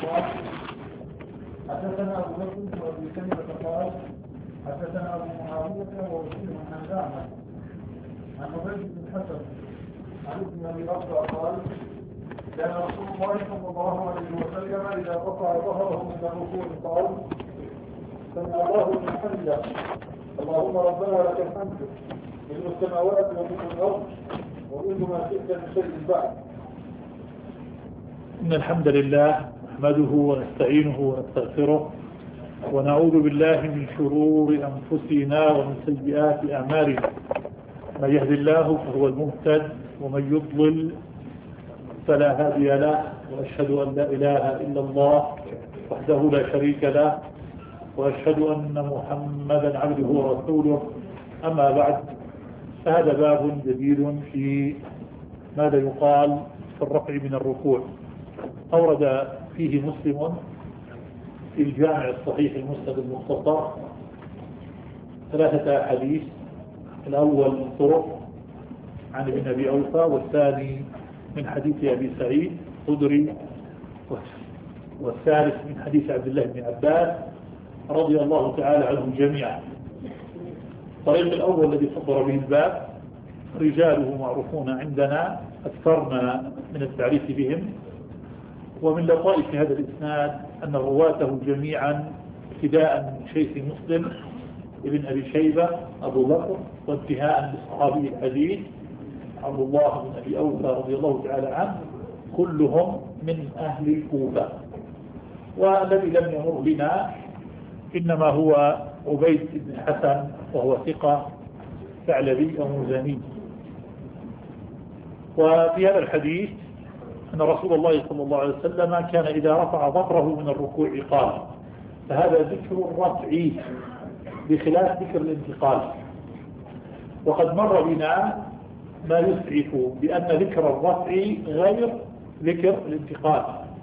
حدثنا أبو بكر وأبي شيبة قال حدثنا أبو معاوية ووكيل عن زعمة عن عبيد بن الحسن عن ابن أبي رفع قال كان رسول الله صلى الله عليه وسلم إذا رفع ظهره من الركوع قال سمع الله لمن حمده اللهم ربنا لك الحمد ملء السماوات وملء الأرض وملء ما شئت من شيء بعد. إن الحمد لله نحمده ونستعينه ونستغفره ونعوذ بالله من شرور أنفسنا ومن سيئات أعمالنا. من يهد الله فهو المهتد ومن يضلل فلا هادي له، وأشهد أن لا إله إلا الله وحده لا شريك له، وأشهد أن محمدا عبده ورسوله. أما بعد، فهذا باب جديد في ماذا يقال في الرفع من الركوع. أورد فيه مسلم في الجامع الصحيح المسند المختصر 3 أحاديث. الأول طرق عن ابن أبي أوفى، والثاني من حديث أبي سعيد خدري، والثالث من حديث عبد الله بن عباس رضي الله تعالى عنهم جميعا. الطريق الأول الذي صدر به الباب رجاله معروفون عندنا، أكثرنا من التعريف بهم. ومن لطائف هذا الإسناد أن رواته جميعا ابتداء من شيخ مسلم ابن أبي شيبة أبو بكر، وانتهاء بالصحابي الحديث عبد الله بن أبي أوفى رضي الله تعالى عنه، كلهم من أهل الكوفة. والذي لم يمر بنا إنما هو عبيد بن الحسن، وهو ثقة ثعلبي أو مزني. وفي هذا الحديث أن رسول الله صلى الله عليه وسلم كان إذا رفع ظهره من الركوع قال، فهذا ذكر الرفع بخلاف ذكر الانتقال. وقد مر بنا ما يسعف بأن ذكر الرفع غير ذكر الانتقال.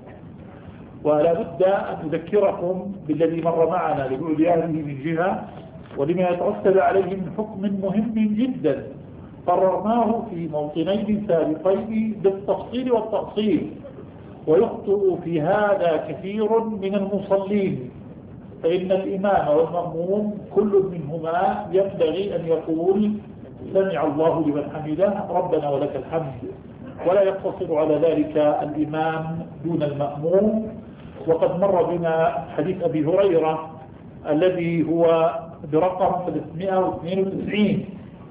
ولا بد أن نذكركم بالذي مر معنا لبعد أهله من جهة، ولما يترتب عليه من حكم مهم جدا قررناه في موطنين سابقين بالتفصيل والتأصيل. ويخطئ في هذا كثير من المصلين، فإن الإمام والمأموم كل منهما ينبغي أن يقول سمع الله لمن حمده ربنا ولك الحمد، ولا يقتصر على ذلك الإمام دون المأموم. وقد مر بنا حديث أبي هريرة الذي هو برقم 392،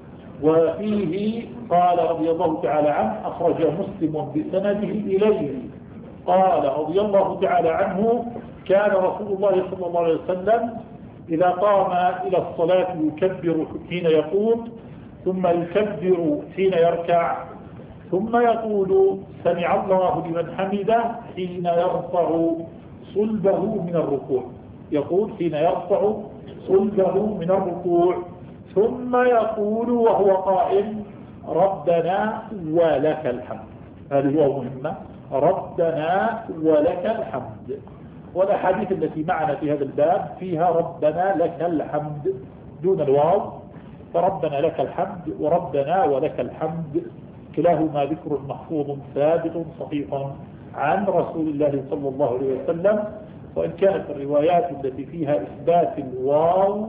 وفيه قال رضي الله تعالى عنه، أخرج مسلم بسنده إليه قال رضي الله تعالى عنه: كان رسول الله صلى الله عليه وسلم إذا قام إلى الصلاة يكبر حين يقوم، ثم يكبر حين يركع، ثم يقول سمع الله لمن حمده حين يرفع صلبه من الركوع. يقول حين يرفع صلبه من الركوع، ثم يقول وهو قائم ربنا ولك الحمد. هذه هو مهمة، ربنا ولك الحمد. والأحاديث التي معنا في هذا الباب فيها ربنا لك الحمد دون الواو، فربنا لك الحمد وربنا ولك الحمد كلاهما ذكر محفوظ ثابت صحيح عن رسول الله صلى الله عليه وسلم. وإن كانت الروايات التي فيها إثبات الواو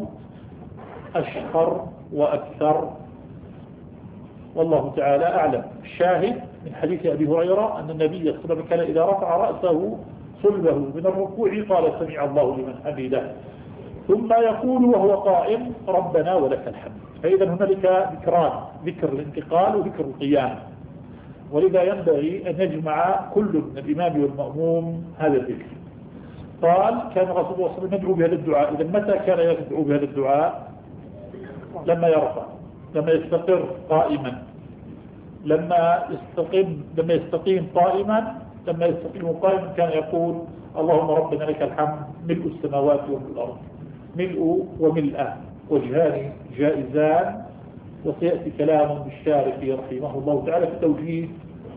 أشهر وأكثر، والله تعالى أعلم. الشاهد من حديث أبي هريرة أن النبي صلى الله عليه وسلم كان إذا رفع رأسه صلبه من الركوع قال سمع الله لمن حمده، ثم يقول وهو قائم ربنا ولك الحمد. فإذا هنالك ذكران، ذكر الانتقال وذكر القيام، ولذا ينبغي أن يجمع كل من الإمام والمأموم هذا الذكر. قال كان رسول الله صلى الله عليه وسلم يدعو بهذا الدعاء. إذا متى كان يدعو بهذا الدعاء؟ لما يرفع، لما يستقر قائما، لما يستقيم قائما، لما يستقيم قائما كان يقول اللهم ربنا لك الحمد ملء السماوات وملء الأرض. ملء وملء وجهان جائزان، وسيأتي كلام بالشارح رحمه الله تعالى في توجيه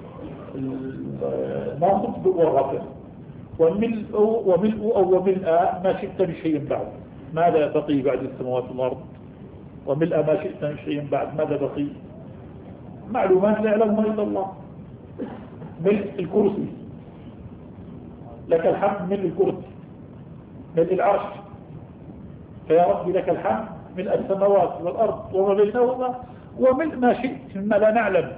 الناصب والرفع. وملء أو وملء ما شئت بشيء بعد، ماذا بقي بعد السماوات والأرض؟ وملء ما شئت من شيء بعد، ماذا بقي؟ معلومات لا يعلمها إلا الله. ملء الكرسي، لك الحمد ملء الكرسي ملء العرش، فيا ربي لك الحمد ملء السماوات والأرض وما بينهما وملء ما شئت مما لا نعلم،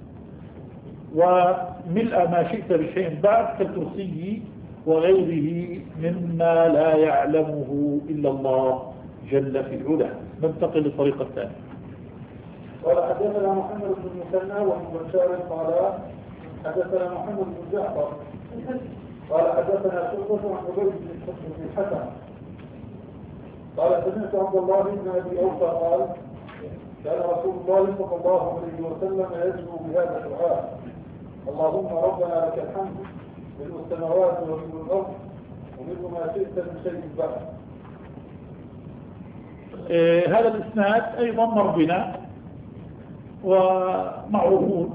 وملء ما شئت بشيء بعد كالكرسي وغيره مما لا يعلمه إلا الله جل في العلا. ننتقل للطريقة الثانية. قال حدثنا محمد بن المثنى وابن بشار قال حدثنا محمد بن جعفر قال حدثنا شعبة عن عبيد بن الحسن قال سمعت عبد الله بن ابي اوفى قال كان رسول الله صلى الله عليه وسلم يدعو بهذا الدعاء: اللهم ربنا لك الحمد ملء السماوات وملء الارض وملء ما شئت من شيء بعد. هذا الاسناد ايضا مر بنا ومعروفون.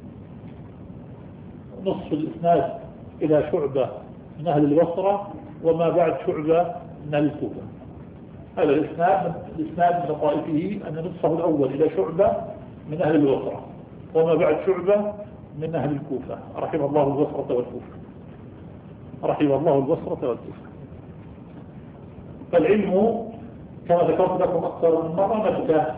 نصف الاسناد الى شعبة من اهل البصرة وما بعد شعبة من اهل الكوفة. هذا الاسناد من لطائفه ان نصفه الاول الى شعبة من اهل البصرة وما بعد شعبة من اهل الكوفة، رحم الله البصرة والكوفة، رحم الله البصرة والكوفة. فالعلم كما ذكرت لكم اكثر من مرة مكة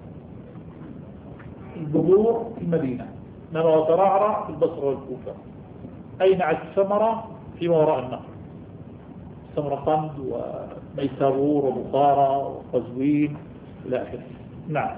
البذور في المدينة، انما وترعرع في البصرة والكوفة. اينعت الثمرة فيما وراء النهر، سمرقند وميسابور وبخارى وقزوين إلى آخره. نعم.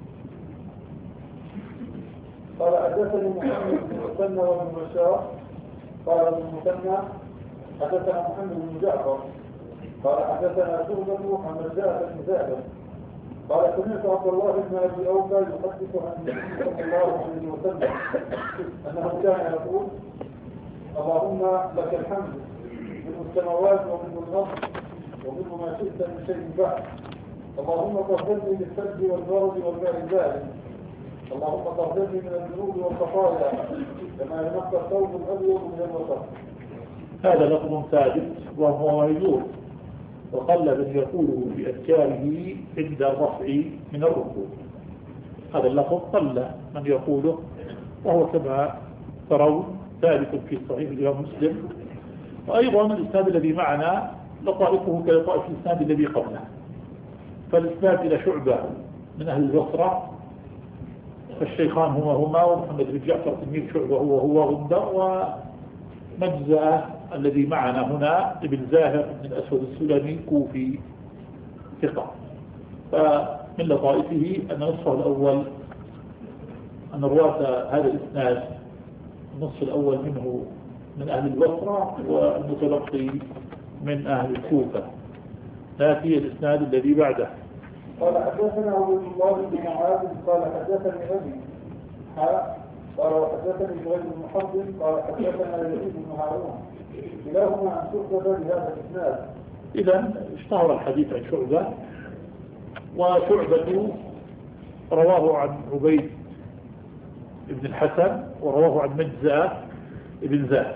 قال حدثني محمد بن المثنى وابن بشار قال ابن المثنى حدثنا محمد بن جعفر قال حدثنا شعبة عن رجاء بن زائدة قال سمعت عبد الله بن ابي اوفى يحدث عن النبي صلى الله عليه وسلم انه كان يقول: اللهم لك الحمد من السماوات ومن الأرض ومن ما شئت من شيء بعد. اللهم طهرني بالثلج والبرد والماء البارد. اللهم طهرني من الذنوب والخطايا كما ينقى الثوب الابيض من الوسط. هذا لفظ ثابت وهو موجود، وقل من يقوله في أذكاره عند الرفع من الركوع. هذا اللفظ قل من يقوله، وهو كما ترون ثابت في صحيح الإمام مسلم. وأيضا الإسناد الذي معنا لطائفه كلطائف الإسناد الذي قبله. فالإسناد إلى شعبة من أهل البصرة، فالشيخان هما ومحمد بن جعفر تلميذ شعبة هو غندر، ومجزأة الذي معنا هنا ابن زاهر من الأسود السلمي كوفي ثقة. فمن لطائفه أن نصفه الأول أن رواة هذا الإسناد النصف الأول منه من أهل البصرة والمتلقي من أهل الكوفة. ناتي الإسناد الذي بعده. قال حدثنا عبد الله بن معاذ قال حدثني أبي قال وحدثني زهير بن حرب قال حدثنا يزيد بن هارون كلاهما عن شعبة بهذا الإسناد. إذا اشتهر الحديث عن شعبة، وشعبة رواه عن عبيد بن الحسن ورواه عن مجزأة ابن زاهر.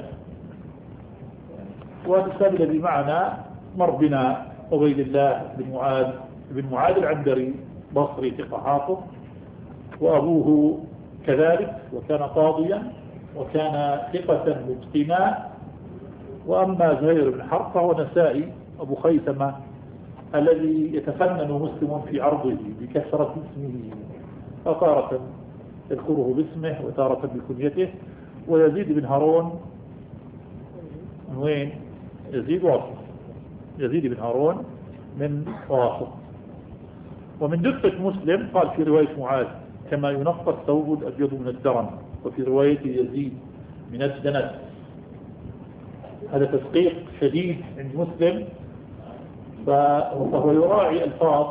والإسناد الذي معنا مر بنا عبيد الله بن معاذ العنبري بصري ثقة حافظ، وأبوه كذلك وكان قاضيا وكان ثقة متقنا. وأما زهير بن حرب فهو نسائي أبو خيثمة الذي يتفنن مسلم في عرضه بكثرة اسمه، فتارة يذكره باسمه وتارة بكنيته. ويزيد بن هارون من وين؟ يزيد بن هارون من واسط. ومن دقة مسلم قال في رواية معاذ: كما ينقى الثوب الأبيض من الدرن، وفي رواية يزيد من الدنس. هذا تدقيق شديد عند مسلم، فهو يراعي ألفاظ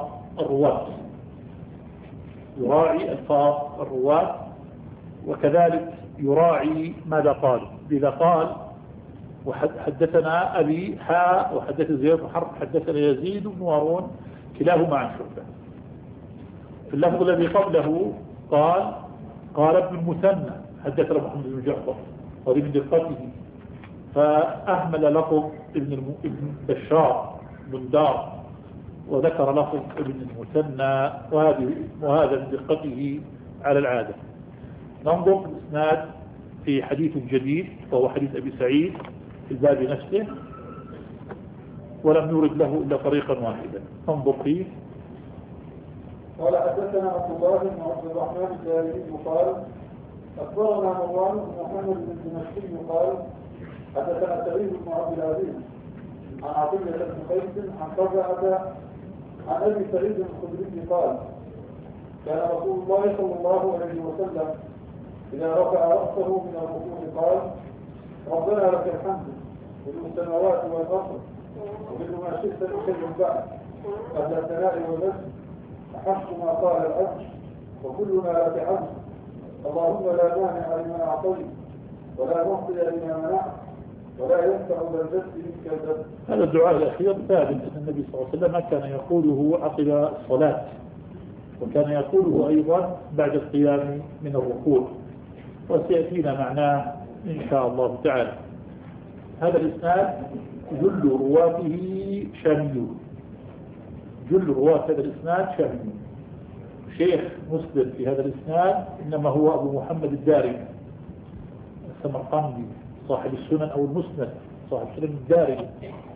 الرواة، وكذلك يراعي ماذا قال. إذا قال وحدثنا أبي وحدث زهير بن حرب حدثنا يزيد بن هارون كلاهما عن شعبة. في اللفظ الذي قبله قال ابن المثنى حدثنا محمد بن جعفر، وهذه من دقته، فأهمل لفظ ابن بشار بن دار وذكر لفظ ابن المثنى، وهذا من دقته على العادة. ننظر في الإسناد في حديث جديد وهو حديث أبي سعيد في الباب نفسه، ولم يورد له إلا طريقا واحدا. انظر فيه. قال حدثنا عبد الله بن عبد الرحمن الدارمي قال أخبرنا مروان بن محمد بن دمشقي قال حدثنا سعيد بن عبد العزيز عن عطية بن قيس عن قزعة عن أبي سعيد الخدري قال كان رسول الله صلى الله عليه وسلم إذا رفع رأسه من الركوع قال ربنا لك الحمد ملء السماوات والأرض وملء ما شئت من شيء بعد أهل الثناء والمجد أحق ما قال العبد وكلنا لك عبد اللهم لا مانع لما أعطيت ولا معطي لما منعت ولا ينفع ذا الجد منك الجد. هذا الدعاء الأخير ثابت أن النبي صلى الله عليه وسلم كان يقوله عقب الصلاة، وكان يقوله أيضا بعد القيام من الركوع، وسيأتينا معناه إن شاء الله تعالى. هذا الإسناد جل رواته شاملون، جل رواة هذا الإسناد شاملون. شيخ مسلم في هذا الإسناد إنما هو أبو محمد الدارمي السمرقندي صاحب السنن أو المسند، صاحب السنن الدارمي،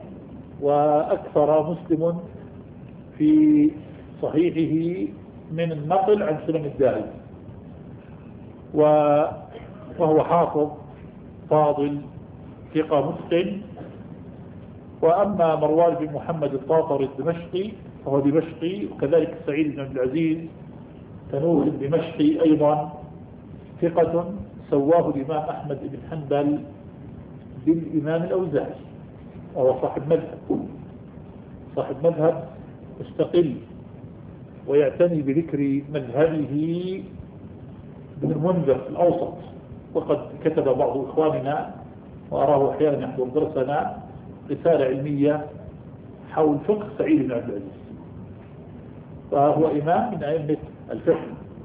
وأكثر مسلم في صحيحه من النقل عن سنن الدارمي، وهو حافظ فاضل ثقة متقن. وأما مروان بن محمد الطاطر الدمشقي فهو دمشقي، وكذلك سعيد بن عبد العزيز تنوه الدمشقي أيضا ثقة، سواه الإمام أحمد بن حنبل بالإمام الأوزاعي، وهو صاحب مذهب مستقل ويعتني بذكر مذهبه ابن المنذر في الأوسط، وقد كتب بعض إخواننا وأراه أحيانا يحضر درسنا رسالة علمية حول فقه سعيد بن عبد العزيز، فهو إمام من أئمة الفقه.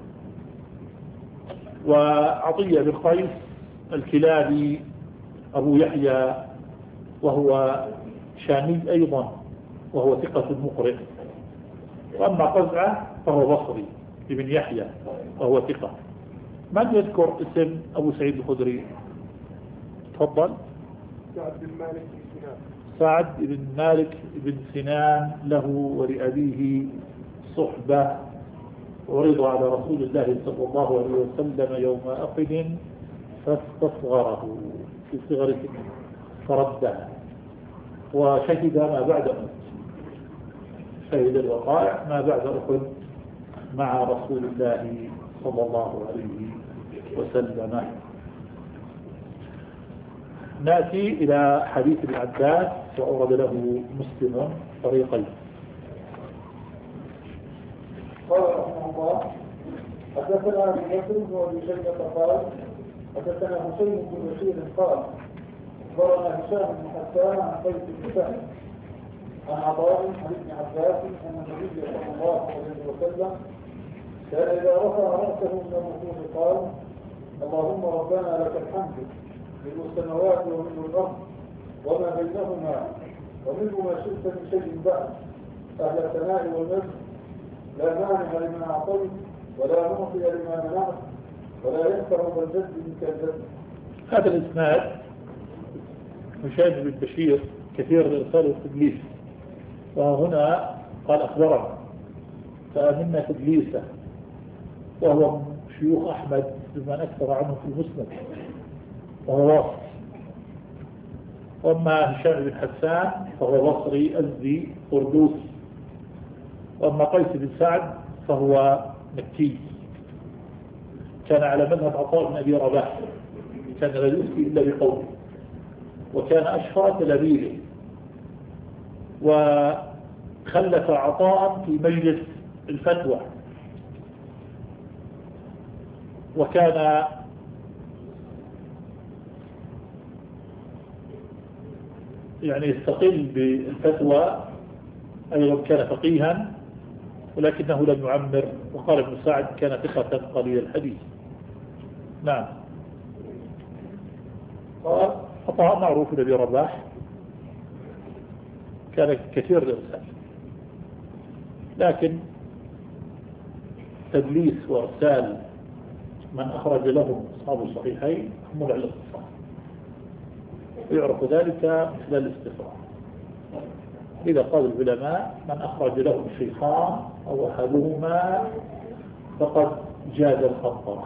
وعطية بن قيس الكلابي أبو يحيى وهو شامي أيضا، وهو ثقة مقرئ. وأما قزعة فهو بصري ابن يحيى وهو ثقة. من يذكر اسم أبو سعيد الخدري؟ تفضل. سعد بن مالك بن سنان. سعد بن مالك بن سنان له ولأبيه صحبة، عرض على رسول الله صلى الله عليه وسلم يوم أحد فاستصغره في صغر سنه فرده، وشهد ما بعد أحد، شهد الوقائع ما بعد أحد مع رسول الله صلى الله عليه وسلم. نأتي إلى حديث ابن عباس وأورد له مسلم طريقين. قال رحمه الله حدثنا ابن بكر وابن شيبة قال حدثنا حسين بن بشير قال اخبرنا هشام بن حسان عن قيس بن سعد عن عطاء عن ابن عباس ان النبي صلى الله عليه وسلم كان اذا رفع راسه من الركوع قال اللهم ربنا لك الحمد ملء السماوات وملء الارض وما بينهما وملء ما شئت من شيء بعد اهل الثناء والمجد لا مانع لما أعطيت ولا معطي لما منعت ولا ينفع ذا الجد منك الجد. هذا الإسناد هشام بن بشير كثير الإرسال والتدليس، وهنا قال أخبرنا فأمنا تدليسه، وهو من شيوخ أحمد بمن أكثر عنه في المسند وهو واصل. وأما هشام بن حسان فهو بصري أزدي قردوسي. وأما قيس بن سعد فهو مكي، كان على مذهب عطاء بن أبي رباح، كان لا يفتي إلا بقوله، وكان أشهر تلاميذه، وخلف عطاء في مجلس الفتوى، وكان يعني يستقل بالفتوى، أيضا كان فقيها ولكنه لم يعمر. وقال ابن سعد كان ثقة قليل الحديث. نعم. عطاء معروف لأبي رباح كان كثير الإرسال، لكن تدليس وإرسال من أخرج لهم أصحاب الصحيحين هم على الاتصال. ويعرف ذلك مثل الاستقراء. إذا قال العلماء من أخرج له الشيخان أو أحدهما فقد جاز الخطرة.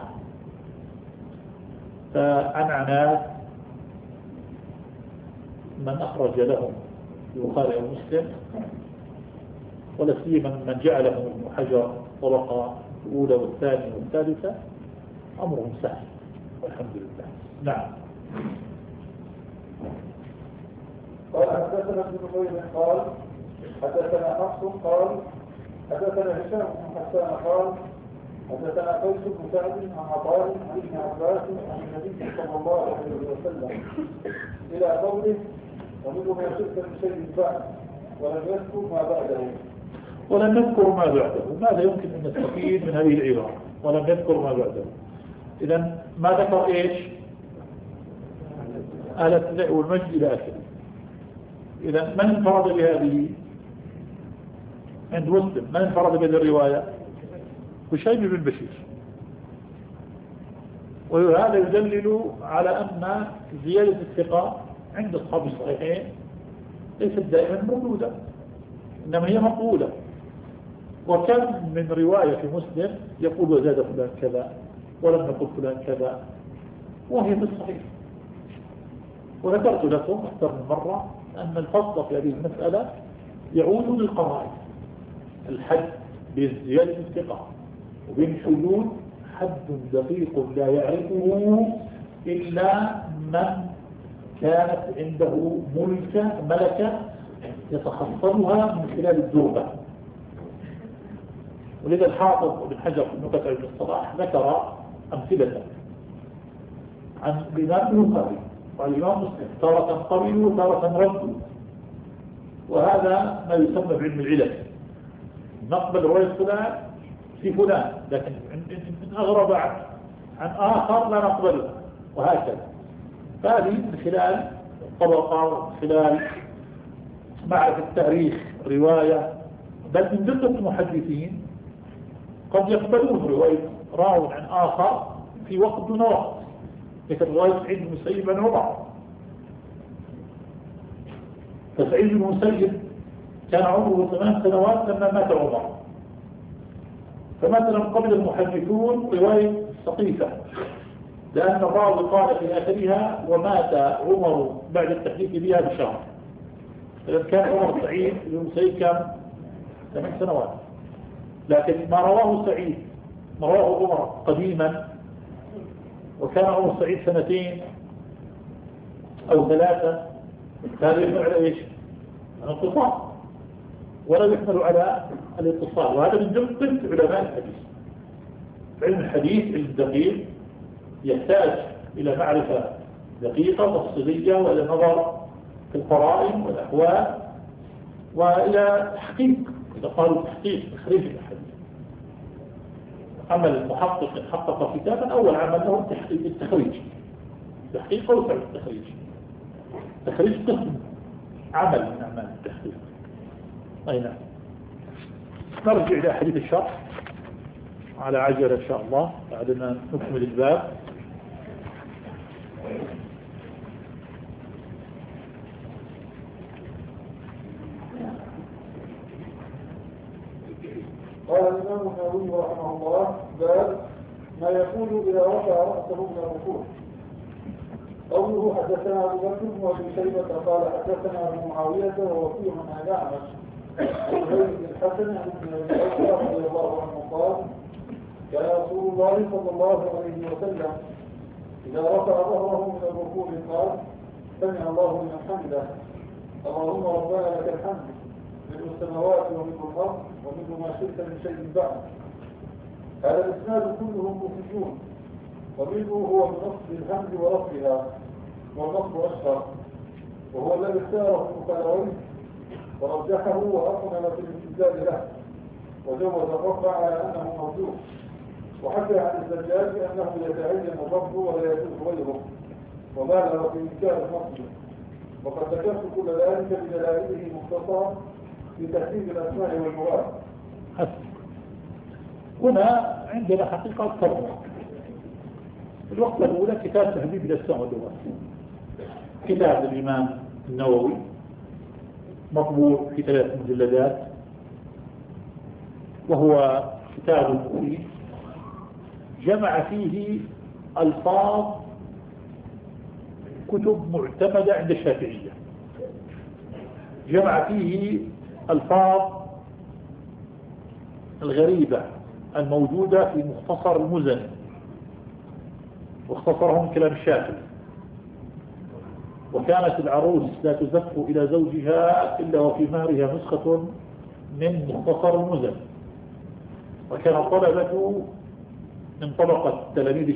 فعن عناد من أخرج لهم البخاري ومسلم، ولا سيما من جعلهم ابن حجر طبقة الأولى والثانية والثالثة، أمرهم سهل والحمد لله. نعم. قال حدثنا ابن نمير قال حدثنا حفص قال حدثنا هشام بن حسان قال حدثنا قيس بن سعد عن عطاء عن ابن عباس عن النبي صلى الله عليه وسلم الى قوله ومنه ما شئت من شيء بعد ولم يذكر ما بعده. ولم يذكر ما بعده، ماذا يمكن ان نستفيد من هذه العبارة؟ ولم يذكر ما بعده. اذا ما ذكر ايش؟ أهل الثناء والمجد الى اخره. إذا من انفرد بهذه عند مسلم؟ من انفرد بهذه الرواية؟ هشيم بن بشير. وهذا يدلل على أن زيادة الثقة عند أصحاب الصحيحين ليست دائما موجودة، إنما هي مقبولة. وكم من رواية في مسلم يقول وزاد فلان كذا ولم يقل فلان كذا وهي في الصحيح. وذكرت لكم أكثر من مرة أن الفصل في هذه المسألة يعود للقرائن. الحد بزيادة الثقة وبين حدود حد دقيق لا يعرفه إلا من كانت عنده ملكة يتخصصها من خلال الدربة. ولذا الحافظ ابن حجر في نكت ابن الصلاح ذكر أمثلة عن الإمام البخاري والإمام مسلم، تارة قبلوا وتارة ردوا، وهذا ما يسمى بعلم العلل. نقبل رواية فلان في فلان، لكن إن أغرب عن آخر لا نقبله، وهكذا. فهذه من خلال الطبقة ومن خلال معرفة التاريخ رواية، بل من دقة المحدثين قد يقبلون رواية راو عن آخر في وقت دون وقت، مثل رواية سعيد بن المسيب عن عمر. فسعيد بن المسيب كان عمره 8 سنوات لما مات عمر، فمثلا قبل المحدثون رواية سقيفة، لأن الراوي قال في آخرها ومات عمر بعد التحديث بها بشهر. إذا كان عمر سعيد بن المسيب كان 8 سنوات، لكن ما رواه سعيد ما رواه عمر قديما، وكان عمر سعيد 2 أو 3، هذا يحمل على إيش؟ الاتصال، ولا يحمل على الاتصال. وهذا من دقة علماء الحديث. علم الحديث الدقيق يحتاج إلى معرفة دقيقة تفصيلية، وإلى نظر في القرائن والأحوال، وإلى تحقيق، إذا قالوا تحقيق تخريج الحديث. عمل المحقق إن حقق كتابا أول عمل له التخريج، تحقيق أوسع التخريج. تخريج قسم عمل من أعمال التحقيق. أي نعم. نرجع إلى حديث الشرح على عجلة إن شاء الله بعد ما نكمل الباب. قال الإمام النووي رحمه الله باب ما يقول إذا رفع رأسه من الركوع. قوله حدثنا أبو بكر وابن شيبة قال حدثنا أبو معاوية ووكيع عن الأعمش عن زيد بن الحسن عن ابن أبي بكر رضي الله عنه قال كان رسول الله صلى الله عليه وسلم إذا رفع ظهره من الركوع قال سمع الله لمن حمده اللهم ربنا لك الحمد من السماوات ومن الأرض ومن ما شئت من شيء بعد. هذا الإسناد كلهم كوفيون، ومنه هو بنصب الحمد ورفعها، والنصب أشهر، وهو الذي اختاره البخاري ورجحه وأقنن في الامتثال له، وجوز الرفع على أنه موجود، وحكى عن الزجاج أنه يتعين الرفع ولا يجوز غيره، وبالغ في إنكار النصب. وقد ذكرت كل ذلك بدلائله مختصرا في تحديد الأسماء والمراد. هنا عندنا حقيقة فرق. الوقت الأولى كتاب تهذيب الأسماء واللغات، كتاب الإمام النووي مطبوع في 3 مجلدات، وهو كتاب مفيد جمع فيه ألفاظ كتب معتمدة عند الشافعية، جمع فيه ألفاظ الغريبة الموجودة في مختصر المزني، واختصرهم كلام الشافعي. وكانت العروس لا تزف إلى زوجها إلا وفي مهرها نسخة من مختصر المزني. وكان الطلبة من طبقة تلاميذ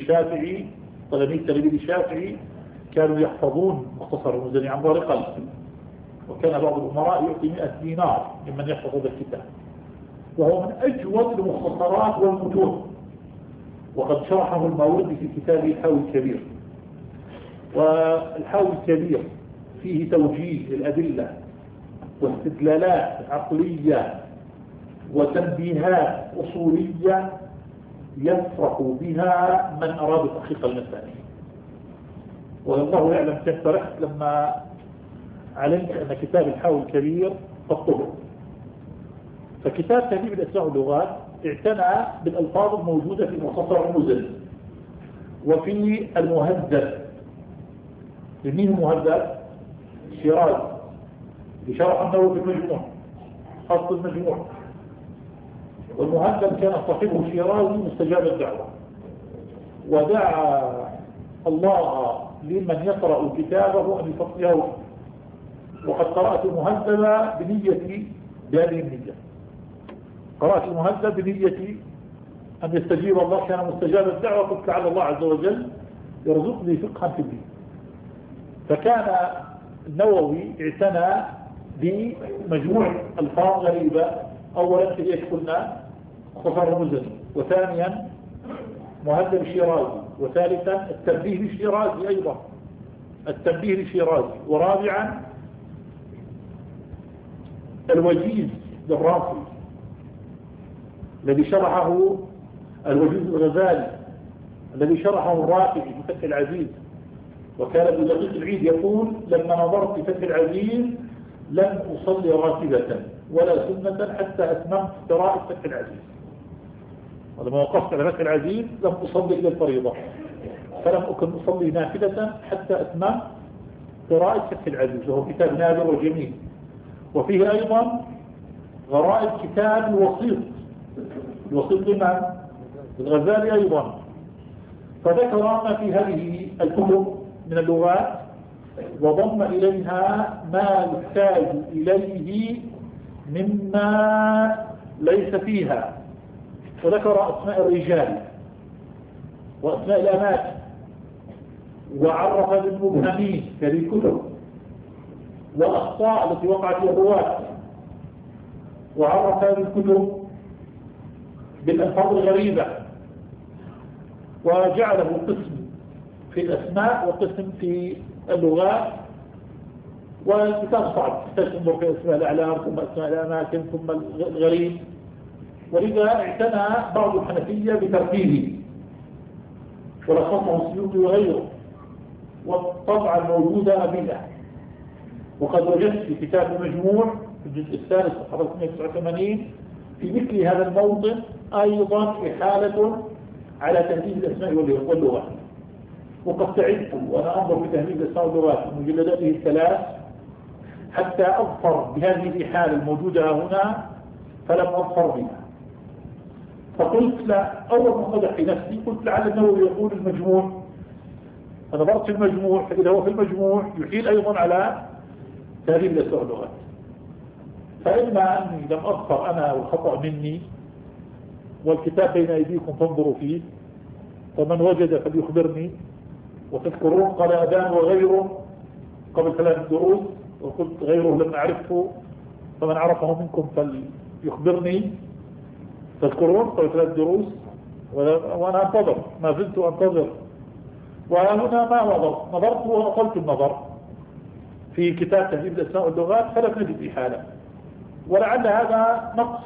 الشافعي كانوا يحفظون مختصر المزني عن ظهر قلب، وكان بعض الأمراء يعطي 100 دينار لمن يحفظ هذا الكتاب، وهو من أجود المختصرات والمتون. وقد شرحه الماوردي في كتابه الحاوي الكبير. والحاوي الكبير فيه توجيه للأدلة واستدلالات عقلية وتنبيهات أصولية يفرح بها من أراد تحقيق المسائل. والله يعلم كيف فرحت لما علمت أن كتاب الحاوي الكبير قد طبع. فكتاب تهذيب الأسماء واللغات اعتنى بالألفاظ الموجودة في مختصر المزني وفي المهذب. لمين المهذب؟ الشيرازي اللي شرح النووي في المجموع، أصل المجموع. والمهذب كان صاحبه الشيرازي مستجاب الدعوة، ودعا الله لمن يقرأ كتابه أن يفقهه. وقد قرأت المهذب بهذه النية، قرأت المهذب بنية أن يستجيب الله، كان مستجاب الدعوة، قلت لعل الله عز وجل يرزقني فقها في الدين. فكان النووي اعتنى بمجموع ألفاظ غريبة، أولا في قلنا مختصر المزني، وثانيا مهذب الشيرازي، وثالثا التنبيه للشيرازي أيضا، التنبيه للشيرازي، ورابعا الوجيز للرافي الذي شرحه الوجيز الغزالي الذي شرحه الرافعي في فتح العزيز. وكان ابن دقيق العيد يقول: لما نظرت في فتح العزيز لم أصلي راتبة ولا سنة حتى أتممت قراءة فتح العزيز. ولما وقفت على فتح العزيز لم أصلي إلى الفريضة، فلم أكن أصلي نافلة حتى أتممت قراءة فتح العزيز، وهو كتاب نادر وجميل. وفيه أيضا غرائب كتاب الوسيط لمن؟ الغزالي أيضا. فذكر ما في هذه الكتب من اللغات، وضم إليها ما يحتاج إليه مما ليس فيها، وذكر أسماء الرجال وأسماء الأماكن، وعرف بالمبهمين في هذه الكتب، والأخطاء التي وقعت في الرواة، وعرف هذه الكتب بالألفاظ الغريبة، وجعله قسم في الأسماء وقسم في اللغات. والكتاب صعب، تحتاج تنظر في أسماء الأعلام ثم أسماء الأماكن ثم الغريب. ولذا اعتنى بعض الحنفية بترتيبه، ولخصه السيوطي وغيره، والطبعة الموجودة أبيضة. وقد وجدت في كتاب المجموع في الجزء الثالث صفحة 289 في مثل هذا الموطن أيضا إحالة على تهذيب الأسماء واللغات. وقد تعبت وأنا أنظر في تهذيب الأسماء واللغات في مجلداته الثلاث حتى أظفر بهذه الإحالة الموجودة هنا، فلم أظفر بها. فقلت لا، أول ما قدح في نفسي قلت لعل النووي يقول المجموع، فنظرت في المجموع فإذا هو في المجموع يحيل أيضا على تهذيب الأسماء واللغات. فإما أني لم أظفر أنا والخطأ مني، والكتاب بين أيديكم فانظروا فيه، فمن وجد فليخبرني. وتذكرون قال أبان وغيره قبل 3 دروس، وقلت غيره لم أعرفه، فمن عرفه منكم فليخبرني. تذكرون قبل 3 دروس، وأنا أنتظر، ما زلت أنتظر. وهنا ما نظرت وأقلت النظر في كتاب تهذيب الأسماء واللغات فلم نجد إحالة. ولعل هذا نقص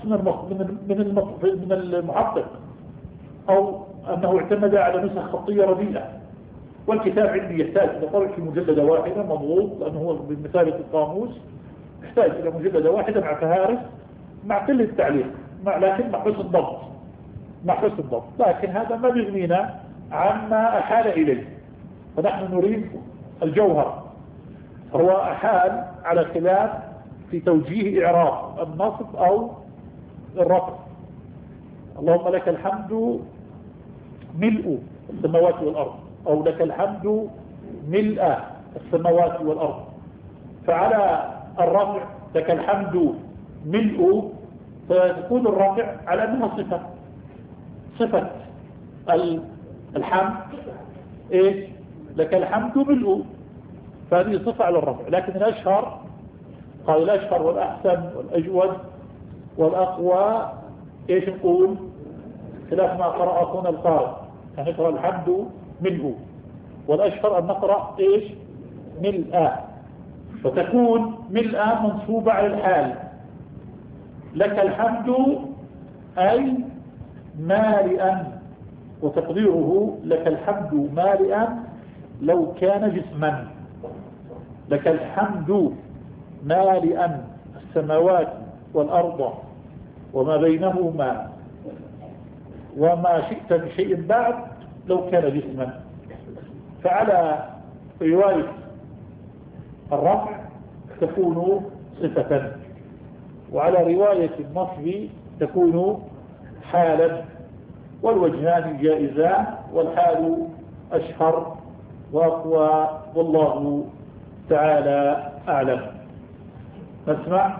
من المحقق، أو أنه اعتمد على نسخ خطية رديئة. والكتاب عندي يحتاج إلى طبع في مجلدة واحدة مضغوط، لأنه هو بمثابة القاموس يحتاج إلى مجلدة واحدة مع فهارس مع كل التعليق، لكن مع حسن الضبط، لكن هذا ما بيغنينا عما أحال إليه. فنحن نريد الجوهر، هو أحال على خلاف في توجيه إعراب النصب أو الرفع. اللهم لك الحمد ملء السماوات والأرض، أو لك الحمد ملء السماوات والأرض. فعلى الرفع لك الحمد ملء، فيكون الرفع على أنها صفة الحمد إيش؟ لك الحمد ملء، فهذه صفة على الرفع. لكن الأشهر قال الأشهر والأحسن والأجود والأقوى إيش نقول؟ خلاف ما قرأ أخونا القارئ، يعني نقرأ الحمد ملء، والأشهر أن نقرأ إيش؟ ملء، فتكون ملء منصوبة على الحال. لك الحمد أي مالئا، وتقديره لك الحمد مالئا لو كان جسما. لك الحمد مالئا السماوات والأرض وما بينهما وما شئت بشيء بعد لو كان جسما. فعلى رواية الرفع تكون صفة، وعلى رواية النصب تكون حالا، والوجهان جائزان، والحال أشهر وأقوى، والله تعالى أعلم. نسمع.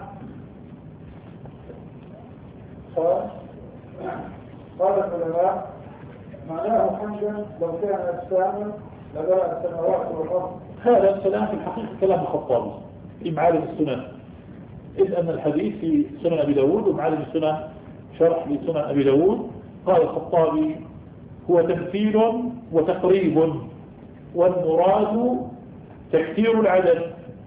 قال العلماء معناه حمدا لو كان أجساما لبلغ السماوات والأرض. هذا الكلام في الحقيقة كلام الخطابي في معالم السنن، إذ أن الحديث في سنن أبي داود ومعالم السنن شرح لسنن أبي داود. قال الخطابي هو تمثيل وتقريب، والمراد تكثير العدد،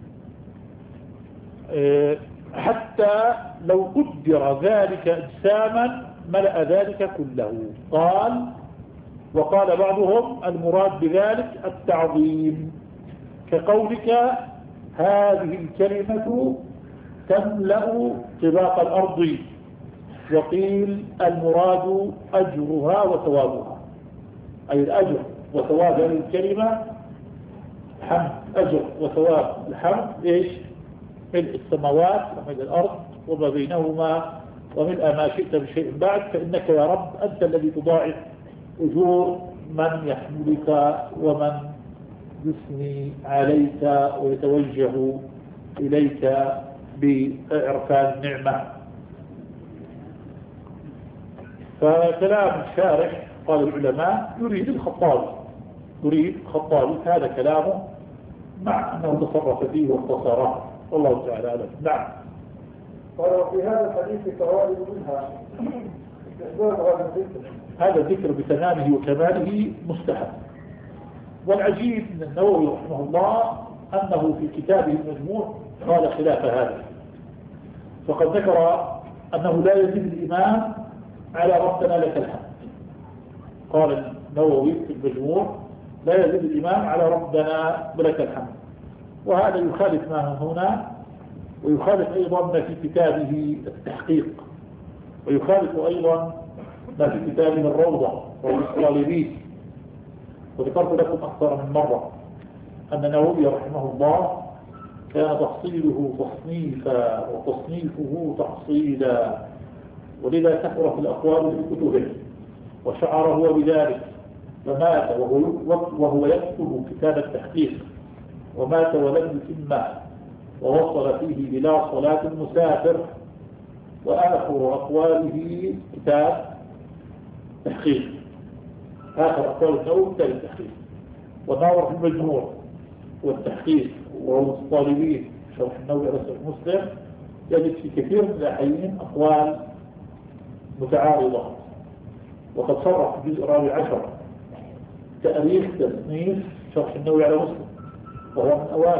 حتى لو قدر ذلك أجساما ملأ ذلك كله. قال وقال بعضهم المراد بذلك التعظيم، كقولك هذه الكلمة تملأ طباق الأرض، وقيل المراد أجرها وثوابها، أي الأجر وثواب هذه الكلمة حمد، أجر وثواب الحمد إيش؟ ملء السماوات وملء الأرض وما بينهما وملء ما شئت بشيء بعد، فإنك يا رب أنت الذي تضاعف أجور من يحملك ومن يثني عليك ويتوجه إليك بإعرفان النعمة. فكلام الشارح قال العلماء يريد الخطابي هذا كلامه، مع أنه تصرف فيه واختصره، والله تعالى أعلم. نعم. قال وفي هذا الحديث فوائد منها استحباب هذا الذكر. هذا الذكر بتمامه وكماله مستحب. والعجيب من النووي رحمه الله أنه في كتابه المجموع قال خلاف هذا، فقد ذكر أنه لا يزيد الإمام على ربنا لك الحمد. قال النووي في المجموع لا يزيد الإمام على ربنا ولك الحمد، وهذا يخالف ما هنا، ويخالف أيضا ما في كتابه التحقيق، ويخالف أيضا ما في كتابه الروضة والإسرائيليين. وذكرت لكم أكثر من مرة أن النووي رحمه الله كان تحصيله تصنيفا وتصنيفه تحصيلا، ولذا كثرت الأقوال في كتبه، وشعر هو بذلك فمات وهو يكتب كتاب التحقيق، ومات ولم يتمه، ووصل فيه بلا صلاة المسافر، وآخر أقواله كتاب تحقيق، آخر أقوال النووي كتاب التحقيق. وناظر في المجموع والتحقيق وهو الطالبين شرح النووي على صحيح مسلم يجد في كثير من الأحيان أقوال متعارضة. وقد صرح في الجزء 14 تاريخ تصنيف شرح النووي على مسلم، وهو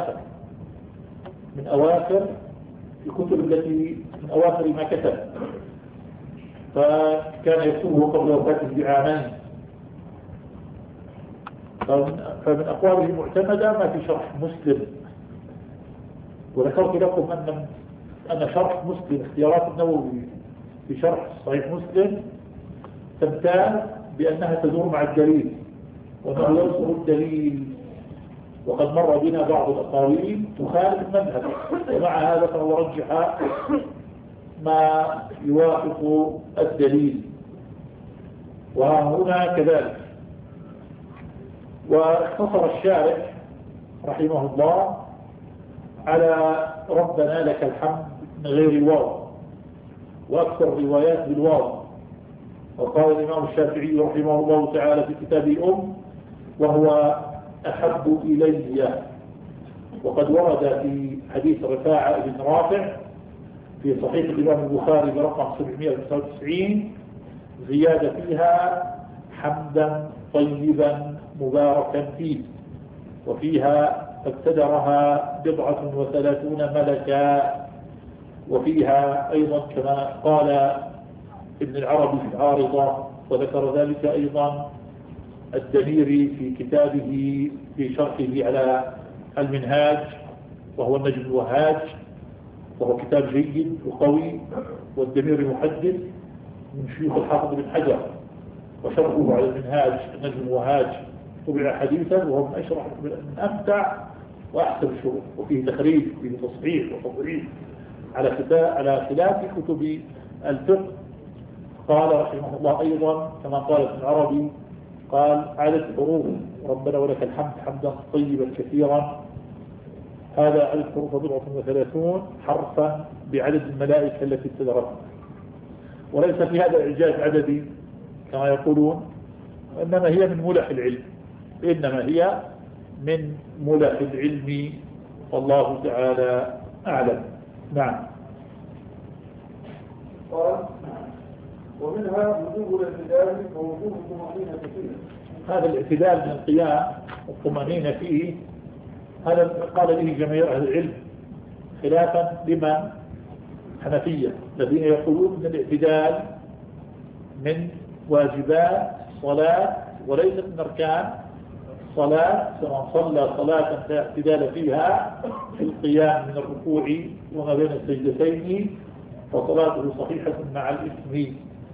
من أواخر الكتب التي من أواخر ما كتب، فكان يكتبه قبل وفاته بعامين. فمن أقواله المعتمدة ما في شرح مسلم. وذكرت لكم أن شرح مسلم اختيارات النووي في شرح صحيح مسلم تمتاز بأنها تدور مع الدليل وأنه يذكر الدليل، وقد مر بنا بعض الأقاويل تخالف المذهب، ومع هذا فهو رجح ما يوافق الدليل، وهنا كذلك. واختصر الشارح رحمه الله على ربنا لك الحمد من غير الواو، وأكثر الروايات بالواو. وقال الإمام الشافعي رحمه الله تعالى في كتابه وهو أحب إلي. وقد ورد في حديث رفاعة بن رافع في صحيح الإمام البخاري برقم 799 زيادة فيها حمدا طيبا مباركا فيه، وفيها فابتدرها 37 ملكا. وفيها أيضا كما قال ابن العربي في العارضة، وذكر ذلك أيضا الدميري في كتابه في شرحه على المنهاج وهو النجم الوهاج، وهو كتاب جيد وقوي، والدميري محدث من شيوخ الحافظ بن حجر، وشرحه على المنهاج النجم الوهاج طبع حديثا، وهو من أشرح من أمتع وأحسن الشروح، وفيه تخريج وفيه تصحيح وتضعيف على خلاف كتب الفقه. قال رحمه الله أيضا كما قال ابن العربي، قال عدد حروف ربنا ولك الحمد حمدا طيبا كثيرا، هذا عدد حروف 37 حرفا بعدد الملائكة التي ابتدرتها. وليس في هذا إعجاز عددي كما يقولون، إنما هي من ملح العلم، والله تعالى أعلم. نعم. قال ومنها وجوب الاعتدال ووجوب الطمأنينة فيه. هذا الاعتدال من القيام والطمأنينة فيه، هذا قال به جماهير أهل العلم خلافا لمن حنفية الذين يقولون ان الاعتدال من واجبات الصلاة وليست من أركان الصلاة، فمن صلى صلاة لا اعتدال فيها في القيام من الركوع وما بين السجدتين فصلاته صحيحة مع الإثم.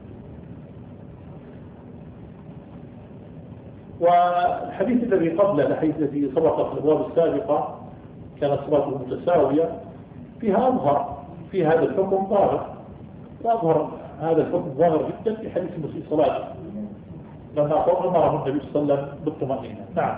والحديث الذي قبله الحديث الذي سبق في الأبواب السابقة كانت صلاته متساوية، فيها أظهر في هذا الحكم ظاهر، وأظهر هذا الحكم ظاهر جدا في حديث مسيء صلاته لما أمره النبي صلى الله عليه وسلم بالطمأنينة. نعم.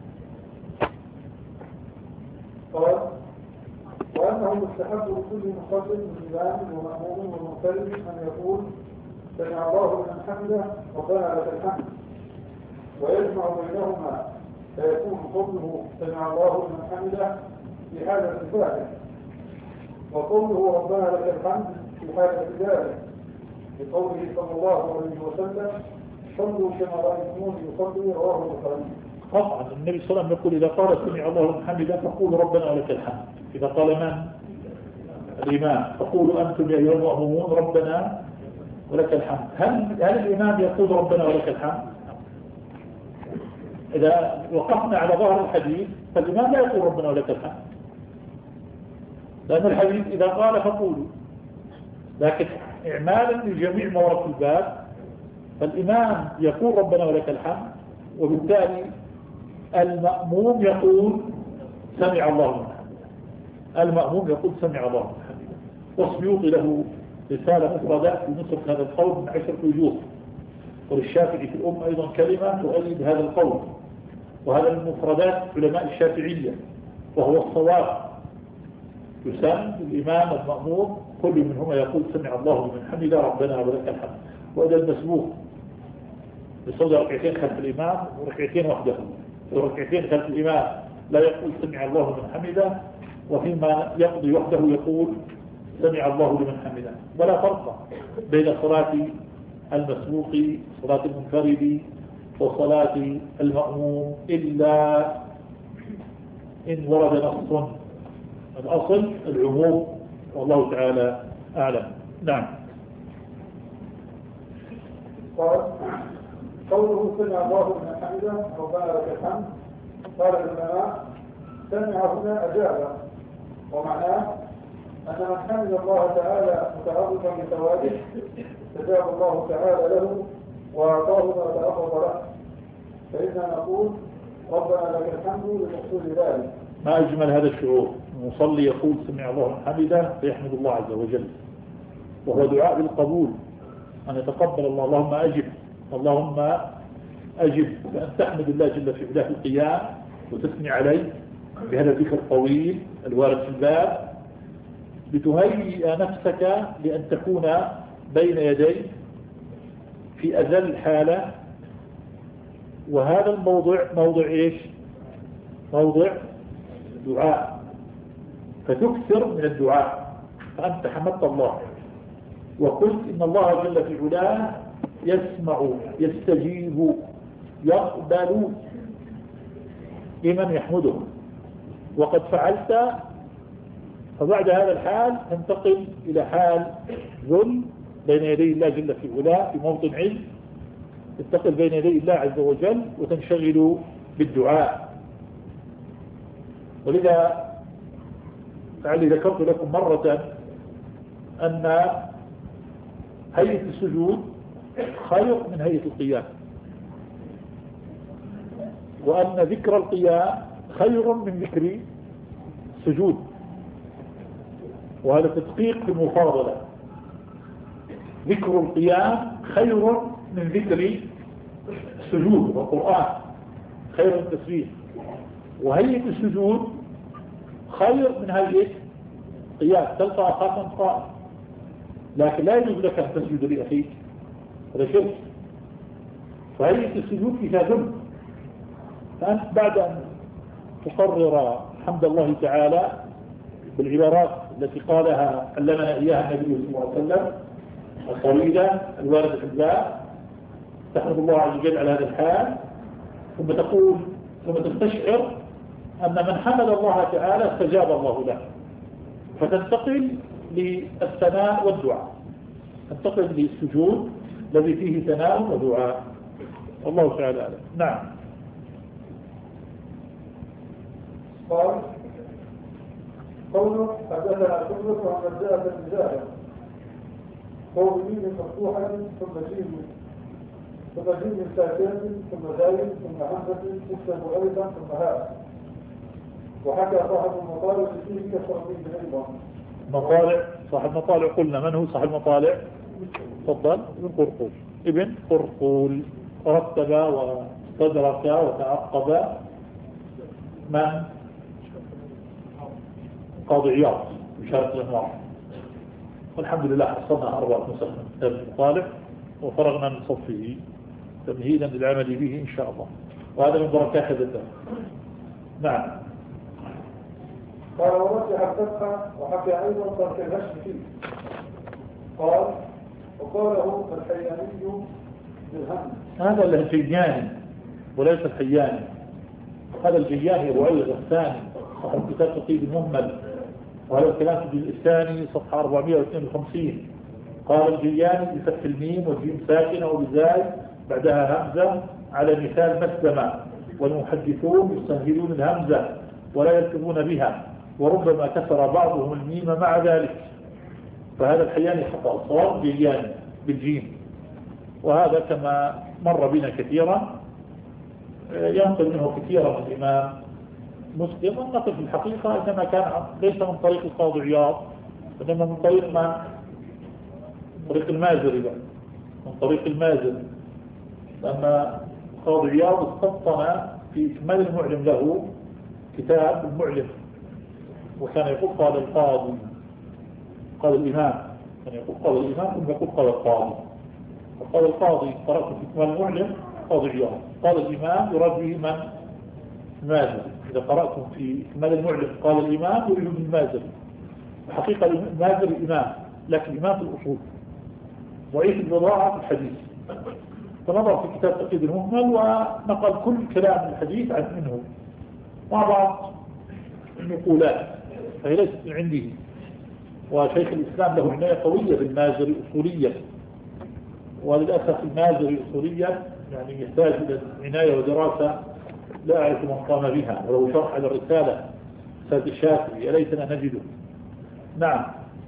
قال وأنه مستحب لكل مصلٍ من إمام ومأموم ومنفرد أن يقول سمع الله لمن حمده ربنا لك الحمد، ويجمع بينهما فيكون قوله سمع الله لمن حمده في حال ارتفاعه، وقوله ربنا لك الحمد في حال اعتداله، بقوله صلى الله عليه وسلم صلوا كما رأيتموني يصلي، رواه البخاري. طبعا النبي صلى الله عليه وسلم يقول إذا قال سمع الله لمن حمده فقولوا ربنا ولك الحمد. إذا قال من؟ الإمام فقولوا أنتم يا أيها المؤمنون ربنا ولك الحمد. هل الإمام يقول ربنا ولك الحمد؟ إذا وقفنا على ظاهر الحديث فالإمام لا يقول ربنا ولك الحمد، لأن الحديث إذا قال فقولوا، لكن إعمالا لجميع ما ورد في الباب فالإمام يقول ربنا ولك الحمد، وبالتالي المأموم يقول سمع الله لمن حمده. المأموم يقول سمع الله لمن حمده. والسيوطي له رسالة مفردة في نصف هذا القول من 10 وجوه، وللشافعي في الأم أيضا كلمة تؤيد هذا القول، وهذا من مفردات علماء الشافعية وهو الصواب. يسمى الإمام المأموم كل منهما يقول سمع الله لمن حمده ربنا ولك الحمد. وإذا المسبوق يصلي ركعتين خلف الإمام وركعتين وحده، وركعتين خلف الإمام لا يقول سمع الله لمن حمده، وفيما يقضي وحده يقول سمع الله لمن حمده. ولا فرق بين صلاة المسبوق صلاة المنفرد وصلاة المأموم إلا إن ورد نص، الأصل العموم، والله تعالى أعلم. نعم. قال قوله سمع الله لمن حمده ربنا لك الحمد، قال العلماء سمع هنا أجاب، ومعناه أن من حمد الله تعالى متعظما بثوابه استجاب الله تعالى له وأعطاه ما تأخذ له، فإننا نقول ربنا لك الحمد لمقصود ذلك. ما أجمل هذا الشعور، المصلي يقول سمع الله لمن حمده فيحمد الله عز وجل، وهو دعاء بالقبول، أن يتقبل الله. اللهم أجب، اللهم أجب، بأن تحمد الله جل في علاه في القيام وتثني عليه بهذا الذكر الطويل الوارد في الباب، لتهيئ نفسك لأن تكون بين يديه في أذل حالة. وهذا الموضع موضع إيش؟ موضع دعاء، فتكثر من الدعاء. فأنت حمدت الله وقلت إن الله جل في علاه يسمع يستجيب يقبل لمن يحمده، وقد فعلت. فبعد هذا الحال تنتقل إلى حال ذل بين يدي الله جل في علاه في موطن علم، تنتقل بين يدي الله عز وجل وتنشغل بالدعاء. ولذا لعلي ذكرت لكم مرة أن هيئة السجود خير من هيئة القيام، وأن ذكر القيام خير من ذكر السجود، وهذا تدقيق في المفاضلة. ذكر القيام خير من ذكر السجود، والقرآن خير من التسبيح، وهيئة السجود خير من هيئة القيام. تلقى أخاك قائم، لكن لا يجوز لك أن تسجد لأخيك، هذا شرك. فهيئة السجود فيها ذنب، فأنت بعد أن تقرر حمد الله تعالى بالعبارات التي قالها علمنا إياها النبي صلى الله عليه وسلم الطويلة الواردة في الباب، تحمد الله عز وجل على هذا الحال، ثم تقول ثم تستشعر أن من حمد الله تعالى استجاب الله له، فتنتقل للثناء والدعاء، تنتقل للسجود الذي فيه ثناء ودعاء. والله تعالى أعلم. نعم. قال قوله حدثنا شعبة عن مجاهد بن زاهر قول ميم مفتوحة ثم جيم ساكنة ثم دال ثم همزة تكتب ألفا ثم هاء. وحكى صاحب المطالع فيه كسر به أيضا. مطالع، صاحب مطالع قلنا من هو صاحب مطالع؟ تفضل. ابن قرقول. ابن قرقول رتب واستدرك وتعقب من؟ قاضي عياض بشارة الأنوار. والحمد لله حصلنا 4 نسخ من كتاب المطالع وفرغنا من صفه تمهيدا للعمل به إن شاء الله، وهذا من بركات هذا الدرس. نعم. قال ورجح الفتح وحكى أيضا ترك الهشم فيه. قال وقاله الحياني بالهم. هذا الهجياني وليس الحياني. هذا الجياني أبو علي الثاني صاحب كتاب تقييد المهمل، وهذا الكلام في الجزء الثاني صفحة 452. قال الجياني بفتح الميم والجيم ساكنة وبزاي بعدها همزة على مثال مسلمة، والمحدثون يسهلون الهمزة ولا يكتبون بها، وربما كسر بعضهم الميم مع ذلك، فهذا الحياني خطأ. صواب جياني بالجيم، وهذا كما مر بنا كثيرا ينقل منه كثيرا من الإمام مسلم، والنقل في الحقيقة إنما كان ليس من طريق القاضي عياض، إنما من طريق طريق المازري بقى. من طريق المازري، لما القاضي عياض استبطن في إكمال المعلم له كتاب المعلم، وكان يقول قال القاضي، قال الإمام، كان يقول قال الإمام ثم يقول قال القاضي. وقال القاضي قرأت في إكمال المعلم قاضي عياض، قال الإمام يراد به من؟ المازري. إذا قرأتم في إكمال المعلم قال الإمام يريد من المازري. الحقيقة المازري إمام، لكن إمام في الأصول ضعيف البضاعة في الحديث، فنظر في كتاب تقييد المهمل ونقل كل كلام الحديث عن منه مع بعض النقولات، فهي ليست من عنده. وشيخ الإسلام له عناية قوية بالمازري أصوليا، وللأسف المازري أصوليا يعني يحتاج إلى عناية ودراسة لا أعرف من قام بها، ولو شرح على الرسالة سيد الشافعي يا ليتنا نجده. نعم.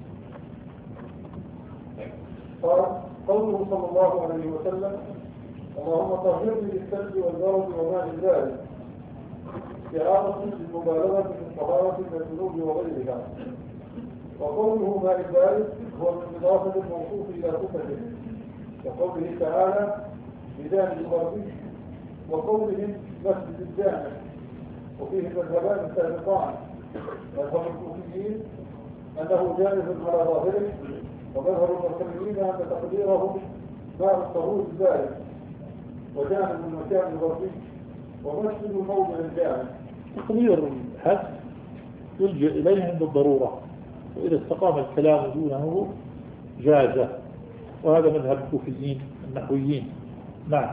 قوله صلى الله عليه وسلم: اللهم طهرني بالثلج والبرد وماء البارد، استعارة للمبالغة في طهارة الذنوب وغيرها. وقوله ماء البارد هو من إضافة الموصوف إلى صفته، كقوله تعالى بدان الغربي، وقولهم مسجد الجامع. وفيه مذهبان سابقان: مذهب الكوفيين أنه جائز على ظاهره، ومذهب المرسلين أن تقديره ماء الطهور البارد وجانب المكان الغربي ومسجد الموضع الجامع. تقدير الحد يلجأ إليه عند الضرورة، وإذا استقام الكلام دونه جازه، وهذا مذهب الكوفيين النحويين. نعم.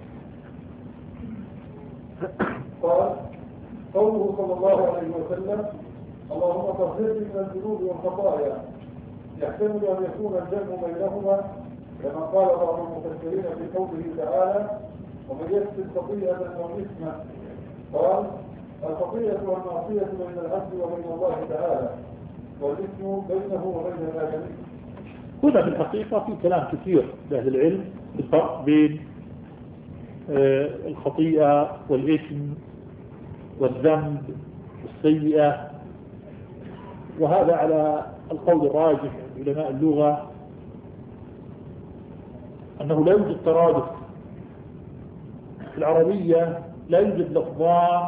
قال قوله صلى الله عليه وسلم: اللهم طهرني من الذنوب والخطايا، يحتمل أن يكون الجمع بينهما كما قال بعض المفسرين في قوله تعالى: ومن يكسب خطيئة أو إثما. قال: الخطيئة والمعصية بين العبد وبين الله تعالى، والإثم بينه وبين الآدمين. هنا في الحقيقة في كلام كثير لأهل العلم بالفرق بين الخطيئة والإثم والذنب والسيئة، وهذا على القول الراجح عند علماء اللغة أنه لا يوجد ترادف في العربية، لا يوجد لفظان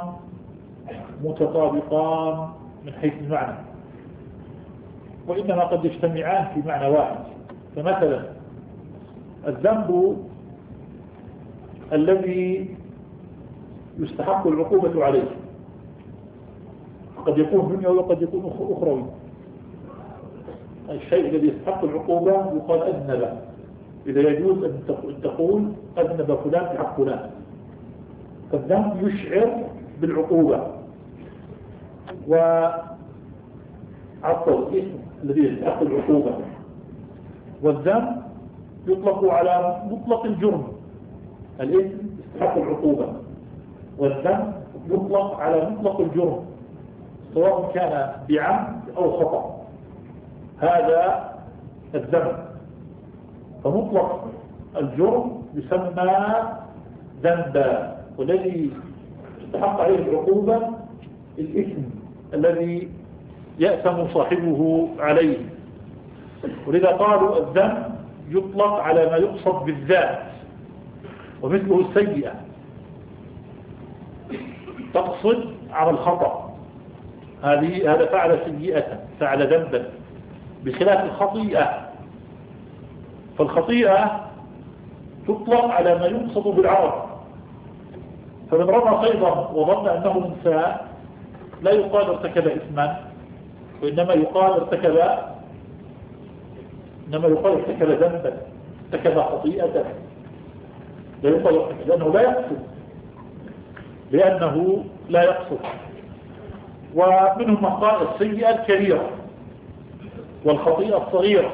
متطابقان من حيث المعنى، وإنما قد يجتمعان في معنى واحد. فمثلا الذنب الذي يستحق العقوبة عليه قد يكون دنيوي وقد يكون أخروي. الشيء الذي يستحق العقوبة يقال أذنب، إذا يجوز أن تقول أذنب فلان في حق فلان، فالذنب يشعر بالعقوبة. وعطل الاسم الذي يستحق العقوبة، والذنب يطلق على مطلق الجرم، الاسم يستحق العقوبة، والذنب يطلق على مطلق الجرم سواء كان بعمد أو خطأ. هذا الذنب، فمطلق الجرم يسمى ذنبا، والذي يستحق عليه العقوبة الإثم الذي يأثم صاحبه عليه. ولذا قالوا الذنب يطلق على ما يقصد بالذات، ومثله السيئة تقصد على الخطأ، هذا فعل سيئة، فعل ذنبا، بخلاف الخطيئة. فالخطيئة تطلق على ما يقصد بالعرض، فمن رمى صيدا وظن أنه انسى لا يقال ارتكب إثما، وإنما يقال ارتكب ذنبا، ارتكب خطيئة، لا يقال ارتكب، لأنه لا يقصد. ومنهم من قال السيئة الكبيرة والخطيئة الصغيرة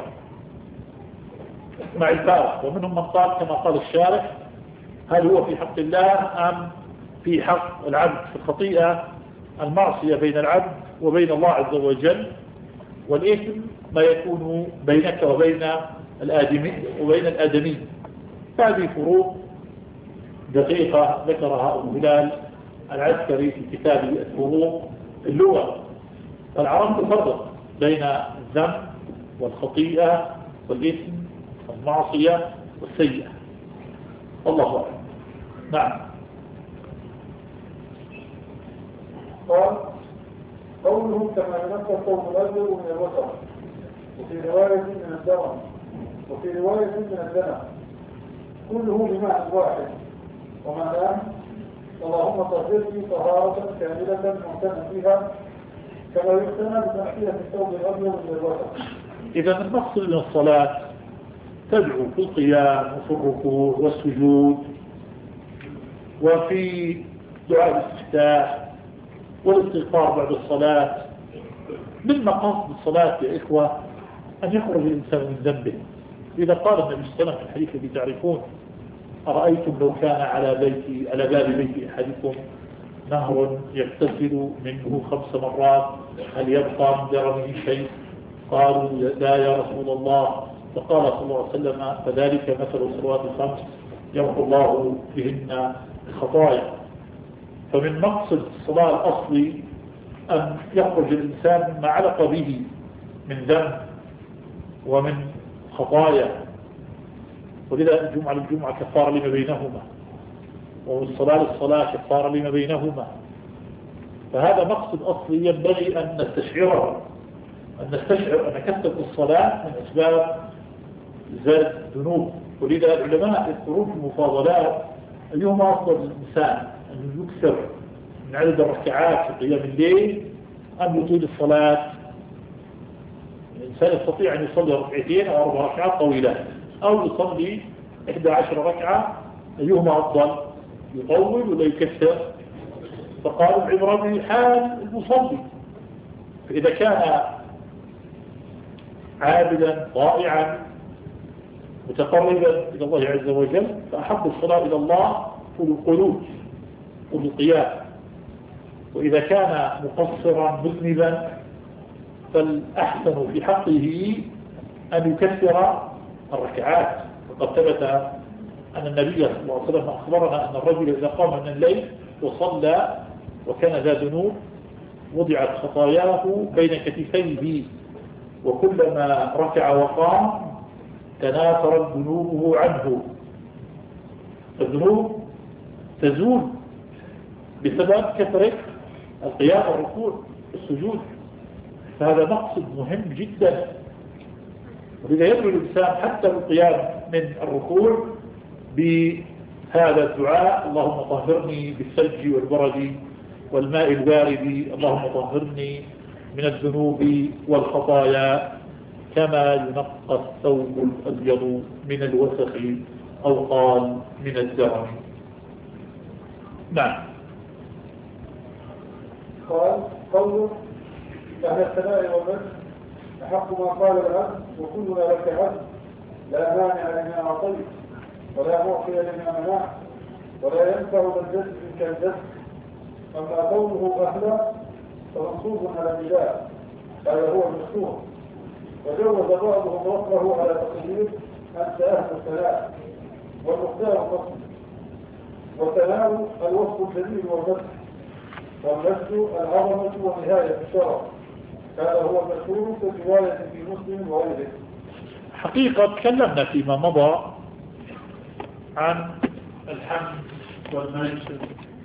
مع الفارق، ومنهم من قال كما قال الشارح: هل هو في حق الله أم في حق العبد؟ في الخطيئة المعصية بين العبد وبين الله عز وجل، والإثم ما يكون بينك وبين الآدمين. هذه فروق دقيقة ذكرها أبو هلال العسكري في كتابه الفروق في اللغة. فالعرب تفرق بين الذنب والخطيئة والإثم والمعصية والسيئة. الله أعلم. نعم. قال قوله كما ينقى الصوم الأبيض من الوسط، وفي رواية من الدرم، وفي رواية من الدنم، كله بمعنى واحد، ومعناه: اللهم طهرني طهارة كاملة معتنى فيها كما يعتنى بتنقية الثوب الأبيض من الوسط. إذا المقصد من الصلاة تدعو في القيام وفي الركوع والسجود وفي دعاء الاستفتاح والاستغفار بعد الصلاة. من مقاصد الصلاة يا إخوة أن يخرج الإنسان من ذنبه. إذا قال النبي صلى الله عليه وسلم في الحديث الذي تعرفون: أرأيتم لو كان على باب بيت أحدكم نهر يغتسل منه 5 مرات هل يبقى من درمه شيء؟ قالوا لا يا رسول الله. فقال صلى الله عليه وسلم فذلك مثل الصلوات الخمس يمحو الله بهن الخطايا. فمن مقصد الصلاة الأصلي أن يخرج الإنسان مما علق به من ذنب ومن خطايا، ولذا الجمعة للجمعة كفارة لما بينهما، والصلاة للصلاة كفارة لما بينهما. فهذا مقصد أصلي ينبغي أن نستشعر أن كثرة الصلاة من أسباب زاد الذنوب. ولذا العلماء يذكرون في المفاضلات أيهما أفضل للإنسان أن يكثر من عدد الركعات في قيام الليل أم يطيل الصلاة. الإنسان يستطيع أن يصلي 2 أو 4 ركعات طويلات أو يصلي 11 ركعة، أيهما أفضل؟ يطول ولا يكثر؟ فقالوا العبرة بحال المصلي، فإذا كان عابدا طائعا متقربا إلى الله عز وجل فأحب الصلاة إلى الله طول القنوت طول القيام. وإذا كان مقصرا مذنبا فالأحسن في حقه أن يكثر الركعات. وقد ثبت أن النبي صلى الله عليه وسلم أخبرنا أن الرجل إذا قام من الليل وصلى وكان ذا ذنوب وضعت خطاياه بين كتفيه، وكلما ركع وقام تناثرت ذنوبه عنه. الذنوب تزول بسبب كثرة القيام والركوع والسجود، فهذا مقصد مهم جدا. ولذا يدعو الإنسان حتى بالقيام من الركوع بهذا الدعاء: اللهم طهرني بالثلج والبرد والماء البارد، اللهم طهرني من الذنوب والخطايا كما ينقى الثوب الأبيض من الوسخ، أو قال من الدرن. نعم. قال قوله أهل الثناء والمجد أحق ما قال العبد وكلنا لك عبد لا مانع لما أعطيت ولا معطي لما منعت ولا ينفع ذا الجد منك الجد. أما قوله أهلا فمنصوب على النداء هذا هو المشهور، وجوز بعضهم وصله على تقدير أنت أهل الثناء والمختار الفصل، والثناء الوصف الجليل والمجد، والمجد العظمة ونهاية الشرف. هذا هو المشهور في رواية في مسلم وغيره. حقيقة تكلمنا فيما مضى عن الحمد والمجد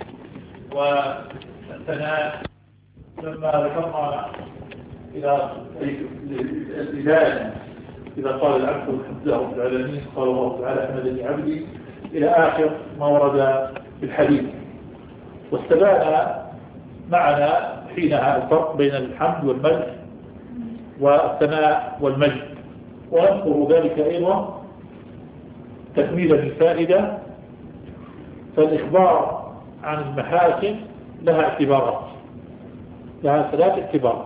والثناء لما ذكرنا إلى الإله إذا قال العبد الحمد لله رب العالمين قال الله تعالى حمدني عبدي إلى آخر ما ورد في الحديث. واستبان معنا حينها الفرق بين الحمد والمجد والثناء والمجد، ونذكر ذلك أيضا تكميلا للفائدة. فالإخبار عن المحاسن لها اعتبارات، لها 3 اعتبارات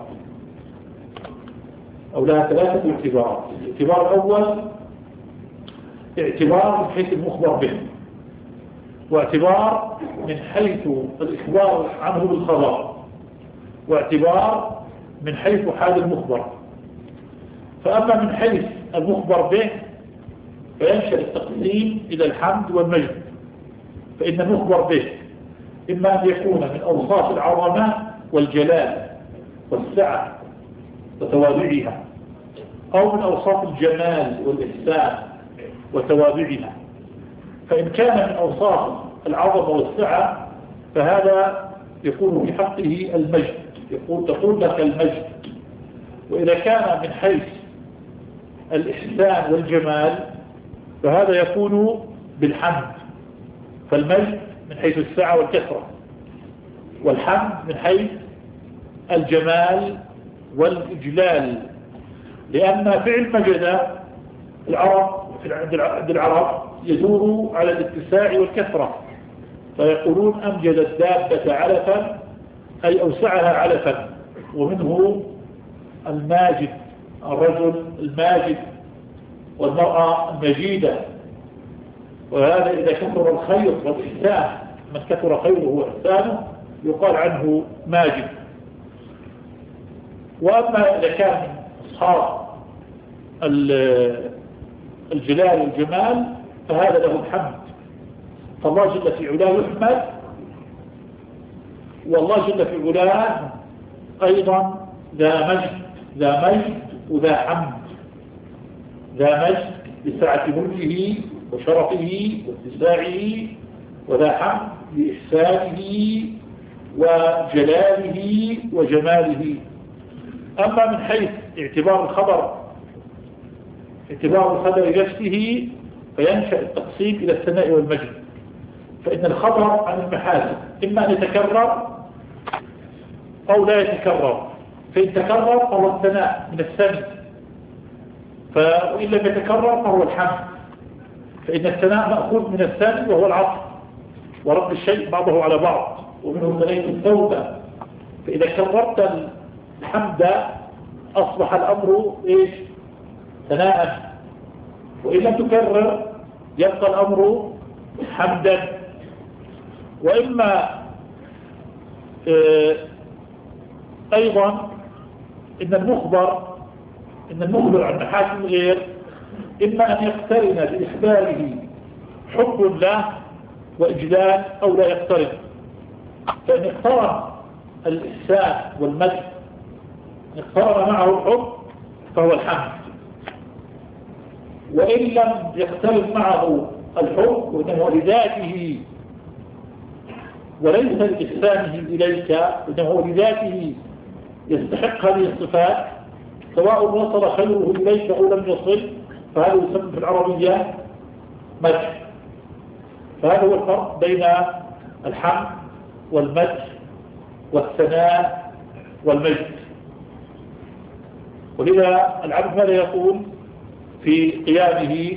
أو لها 3 اعتبارات. الاعتبار الأول اعتبار من حيث المخبر به، واعتبار من حيث الإخبار عنه بالخبر، واعتبار من حيث حال المخبر. فأما من حيث المخبر به فينشأ التقسيم إلى الحمد والمجد. فإن المخبر به إما أن يكون من أوصاف العظمة والجلال والسعة وتوابعها، أو من أوصاف الجمال والإحسان وتوابعها. فإن كان من أوصاف العظمة والسعة فهذا يكون في حقه المجد، تقول لك المجد. وإذا كان من حيث الإحسان والجمال فهذا يكون بالحمد. فالمجد من حيث السعة والكثرة، والحمد من حيث الجمال والإجلال. لأن فعل مجد عند العرب يدور على الاتساع والكثرة، فيقولون أمجد الدابة علفا أي أوسعها علفا. ومنه الماجد، الرجل الماجد والمرأة المجيدة. وهذا إذا كثر الخير والإحسان، من كثر خيره وإحسانه يقال عنه ماجد. وأما إذا كان أصحاب الجلال والجمال فهذا له الحمد، فالله جل في علاه يحمد، والله جل في علاه أيضا ذا مجد وذا حمد، ذا مجد بسعة ملكه وشرفه واتساعه، وذا حمد بإحسانه وجلاله وجماله. أما من حيث اعتبار الخبر نفسه فينشأ التقسيم إلى الثناء والمجد. فإن الخبر عن المحاسن إما أن يتكرر أو لا يتكرر، فإن تكرر فهو الثناء من الثني، وإن لم يتكرر فهو الحمد، فإن الثناء مأخوذ من الثاني وهو العطف ورد الشيء بعضه على بعض، ومنه ثنيت التوبة. فإذا كررت الحمد أصبح الأمر ثناء، وإن لم تكرر يبقى الأمر حمدا. وإما أيضا إن المخبر عن محاسن الغير إما أن يقترن بإخباره حب له وإجلال أو لا يقترن. فإن اقترن الإحسان والمجد، اقترن معه الحب فهو الحمد. وإن لم يقترن معه الحب وإنه لذاته وليس لإحسانه إليك، وإنه لذاته يستحق هذه الصفات، سواء وصل خيره إليك أو لم يصل، فهذا يسمى في العربية مدح. فهذا هو الفرق بين الحمد والمدح والثناء والمجد. ولذا العبد ماذا يقول في قيامه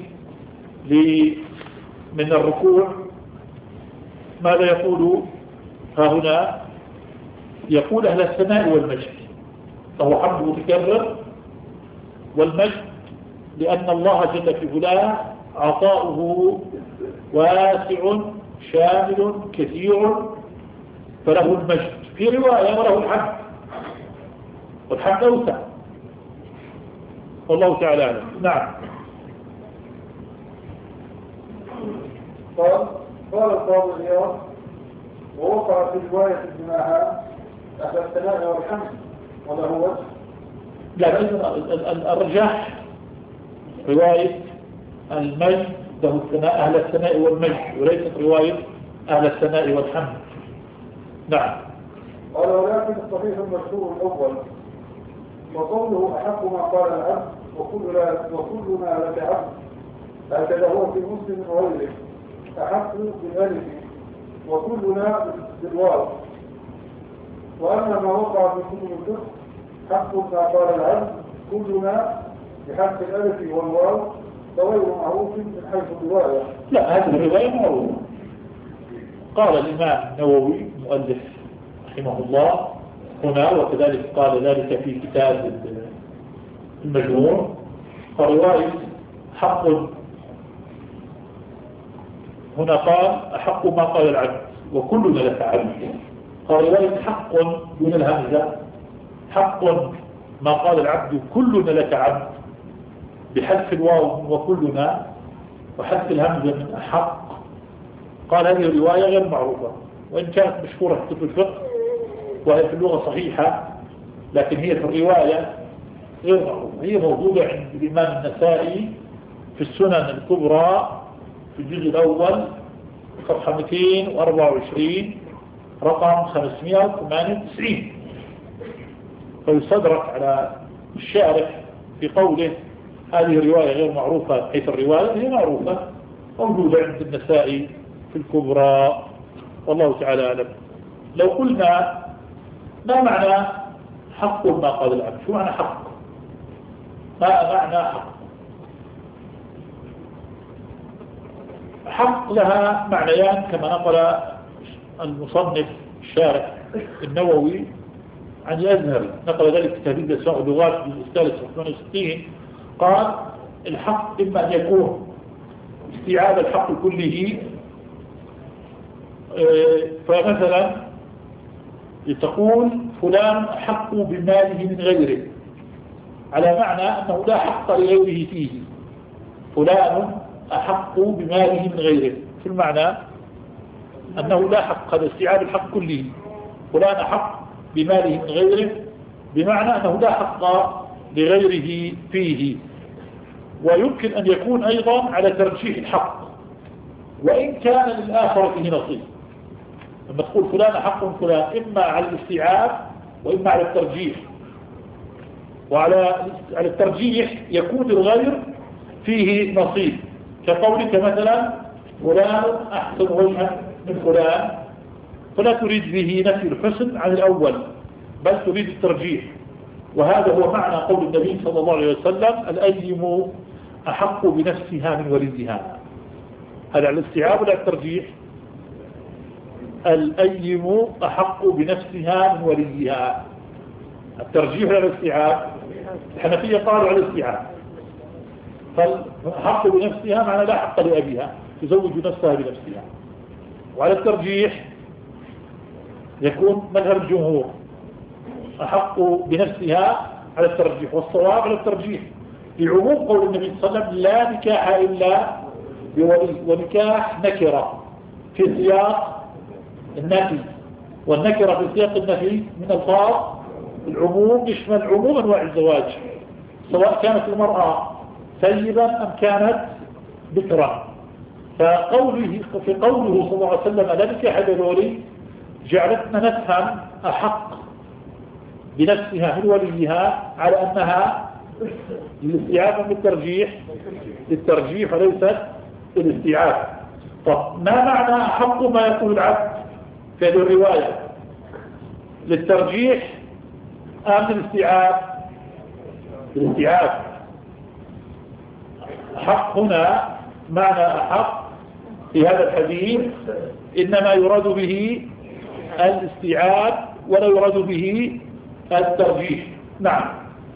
من الركوع؟ ماذا يقول ها هنا؟ يقول أهل الثناء والمجد، فهو حمد متكرر، والمجد لأن الله جل في علاه عطاؤه واسع شامل كثير، فله المجد في رواية وله الحمد، والحمد أوسع، والله تعالى أعلم. نعم. قال القاضي عياض: ووقع في رواية الجماعة أهل الثناء والحمد وله وجه. لا، الرجاح رواية المجد له الثناء، أهل الثناء والمجد، وليست رواية أهل الثناء والحمد. نعم. قال: ولكن الصحيح المشهور الأول، وقوله أحق ما قال العبد وكلنا لك عبد، هكذا هو في مسلم وغيره، أحق بالألف وكلنا بالواو. وأما ما وقع في كتب الفقه حق ما قال العبد كلنا بحق الألف والواو فغير معروف من حيث الرواية. لا، هذه الرواية معروفة. قال الإمام النووي مؤلف رحمه الله هنا، وكذلك قال ذلك في كتاب المجموع، فرواية حق هنا قال أحق ما قال العبد وكلنا لك عبد. قال رواية حق دون الهمزة، حق ما قال العبد كلنا لك عبد، بحذف الواو وكلنا وحذف الهمزة من أحق. قال هذه الرواية غير معروفة، وإن كانت مشهورة في كتب الفقه وهي في اللغة صحيحة، لكن هي في الرواية غير معروفة. هي موجودة عند الإمام النسائي في السنن الكبرى في الجزء الأول صفحة 224 رقم 598. فيستدرك على الشارح في قوله هذه الرواية غير معروفة، حيث الرواية هي معروفة موجودة عند النسائي في الكبرى، والله تعالى أعلم. لو قلنا ما معنى حق ما قال العبد؟ شو معنى حق؟ ما معنى حق؟ حق لها معنيان كما نقل المصنف الشارح النووي عن الأزهري، نقل ذلك في تهذيب الأسماء واللغات في الثالث 68. قال الحق إما أن يكون استيعاب الحق كله. فمثلا تقول فلان أحق بماله من غيره، على معنى أنه لا حق لغيره فيه. فلان أحق بماله من غيره، في المعنى أنه لا حق، هذا استيعاب الحق كله. فلان أحق بماله من غيره بمعنى أنه لا حق لغيره فيه. ويمكن أن يكون أيضا على ترجيح الحق، وإن كان للآخر فيه نصيب. لما تقول فلان حق فلان، إما على الاستيعاب وإما على الترجيح. وعلى الترجيح يكون الغير فيه نصيب، كقولك مثلا فلان أحسن وجها من فلان، فلا تريد به نفي الحسن عن الأول بل تريد الترجيح. وهذا هو معنى قول النبي صلى الله عليه وسلم الأيم أحق بنفسها من وليها. هذا على الاستيعاب ولا الترجيح؟ الأيم أحق بنفسها من وليها. الترجيح على الاستيعاب، الحنفية قالوا على الاستيعاب، فالحق بنفسها معنى لا حق لأبيها، تزوج نفسها بنفسها. وعلى الترجيح يكون مذهب الجمهور أحق بنفسها على الترجيح، والصواب على الترجيح، لعموم قول النبي صلى الله عليه وسلم لا نكاح إلا بولي، ونكاح نكرة في سياق النفي، والنكرة في سياق النفي من الفاظ العموم يشمل عموم أنواع الزواج، سواء كانت المرأة ثيبا أم كانت بكرا. في قوله صلى الله عليه وسلم لا نكاح إلا بولي جعلتنا نفهم أحق بنفسها من وليها على أنها للاستيعاب من للترجيح وليست الاستيعاب. طب ما معنى أحق ما يقول العبد في هذه الرواية؟ للترجيح أم للاستيعاب؟ الاستيعاب. أحق هنا معنى أحق في هذا الحديث إنما يراد به الاستيعاب ولا يراد به الترجيح. نعم.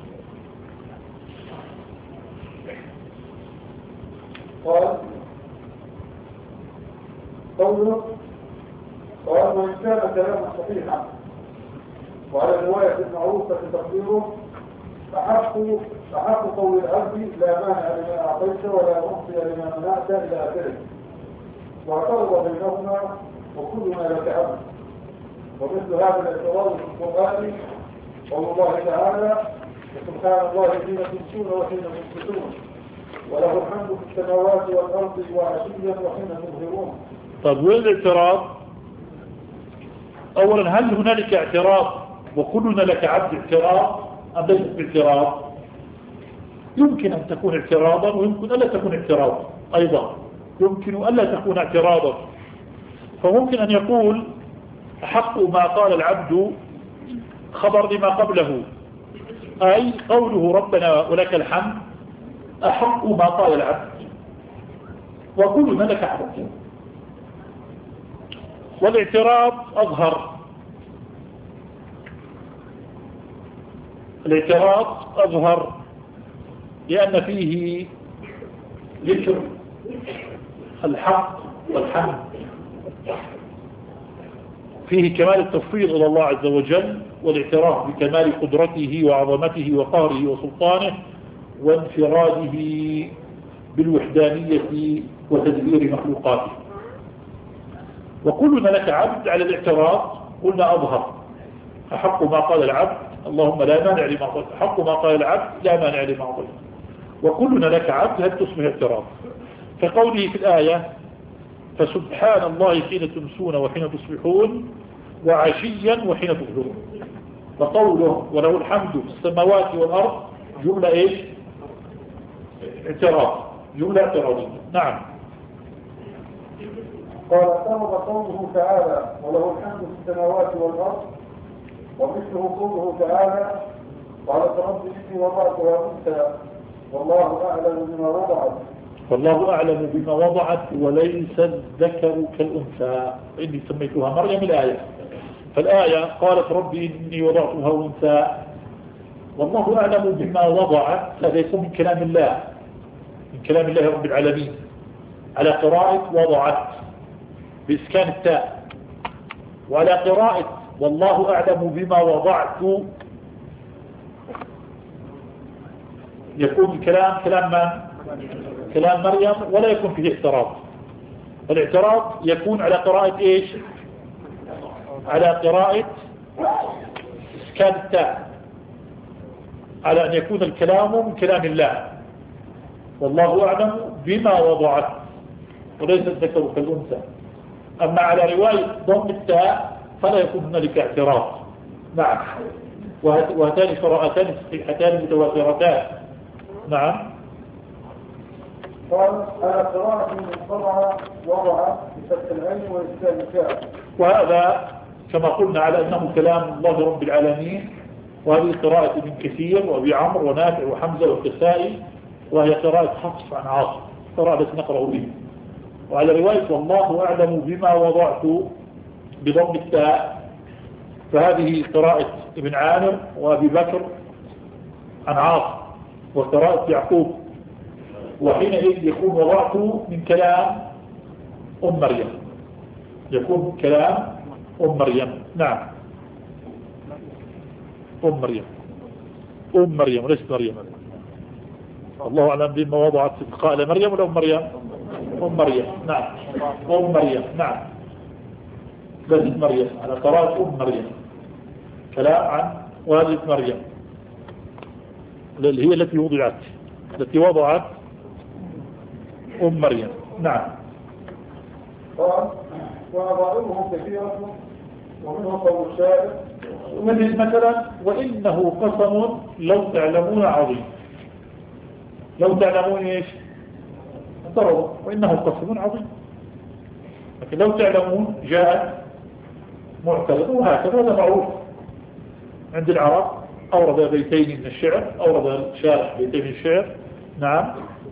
قوله وإن كان كلاما صحيحا، وعلى الرواية المعروفة تقديره أحق قول العبد لا مانع لما أعطيت ولا معطي لما منعت إلى آخره، واعترض بينهما وكلنا لك عبد. ومثل هذا الاعتراض في القرآن قول الله تعالى سبحان الله حين تمسون وحين تصبحون وله الحمد في السماوات والأرض وعشيا وحين تظهرون. طب وين الاعتراض؟ أولا هل هنالك اعتراض وكلنا لك عبد اعتراض أم ليس باعتراض؟ يمكن أن تكون اعتراضا ويمكن ألا تكون اعتراضا أيضا، يمكن ألا تكون اعتراضا. فممكن أن يقول أحق ما قال العبد خبر لما قبله، أي قوله ربنا ولك الحمد أحق ما قال العبد وكلنا لك عبد. والاعتراض أظهر، الاعتراض أظهر لأن فيه ذكر الحق والحمد، فيه كمال التفويض إلى الله عز وجل والاعتراف بكمال قدرته وعظمته وقهره وسلطانه وانفراده بالوحدانية وتدبير مخلوقاته. وكلنا لك عبد على الاعتراض قلنا أظهر أحق ما قال العبد اللهم لا مانع لما قلت، أحق ما قال العبد لا مانع لما قلت، وكلنا لك عبد هل تصبح اعتراض. كقوله في الآية فسبحان الله حين تمسون وحين تصبحون وعشيا وحين تظهرون، وقوله وله الحمد في السماوات والأرض جملة ايش؟ اعتراض، جملة اعتراضية. نعم. قال اعترض قوله تعالى وله الحمد في السماوات والأرض، ومثله قوله تعالى قالت رب إني وضعتها أنثى والله أعلم بما وضعت، والله أعلم بما وضعت وليس الذكر كالأنثى إني سميتها مريم الآية. فالآية قالت ربي إني وضعتها أنثى، والله أعلم بما وضعت، هذا يكون من كلام الله، من كلام الله رب العالمين على قراءة وضعت بإسكان التاء، وعلى قراءة والله أعلم بما وضعت يكون الكلام كلام من؟ كلام مريم، ولا يكون فيه اعتراض. الاعتراض يكون على قراءة ايش؟ على قراءة إسكان التاء، على أن يكون الكلام من كلام الله، والله أعلم بما وضعت، وليس الذكر كالأنثى. أما على رواية ضم التاء فلا يكون هنالك اعتراض. نعم. وهاتان قراءتان صحيحتان متواترتان. نعم. قال على قراءة منقطعة وضع بفتح العين وإسكان التاء. وهذا كما قلنا على أنه كلام الله رب العالمين، وهذه قراءة ابن كثير وأبي عمرو ونافع وحمزة والكسائي، وهي قراءة حفص عن عاصم، قراءة التي نقرأ به. وعلى رواية والله أعلم بما وضعت بضم التاء، فهذه قراءة ابن عامر وأبي بكر عن عاصم، وقراءة يعقوب، وحينئذ يكون وضعت من كلام أم مريم، يكون كلام أم مريم. نعم. أم مريم، أم مريم وليست مريم. الله أعلم بما وضعت، قال مريم ولا أم مريم؟ أم مريم. نعم. أم مريم. نعم. ليست مريم، على قراءة أم مريم، كلام عن والدة مريم هي التي وضعت، التي وضعت أم مريم. نعم. قال ونظائره كثيرة ومنه قول الشاعر مثلا وإنه قسم لو تعلمون عظيم. لو تعلمون ايش؟ ضرب. وإنه قسم عظيم، لكن لو تعلمون جاءت معترض، وهكذا هذا معروف عند العرب. أورد بيتين من الشعر، أورد الشارح بيتين من الشعر. نعم.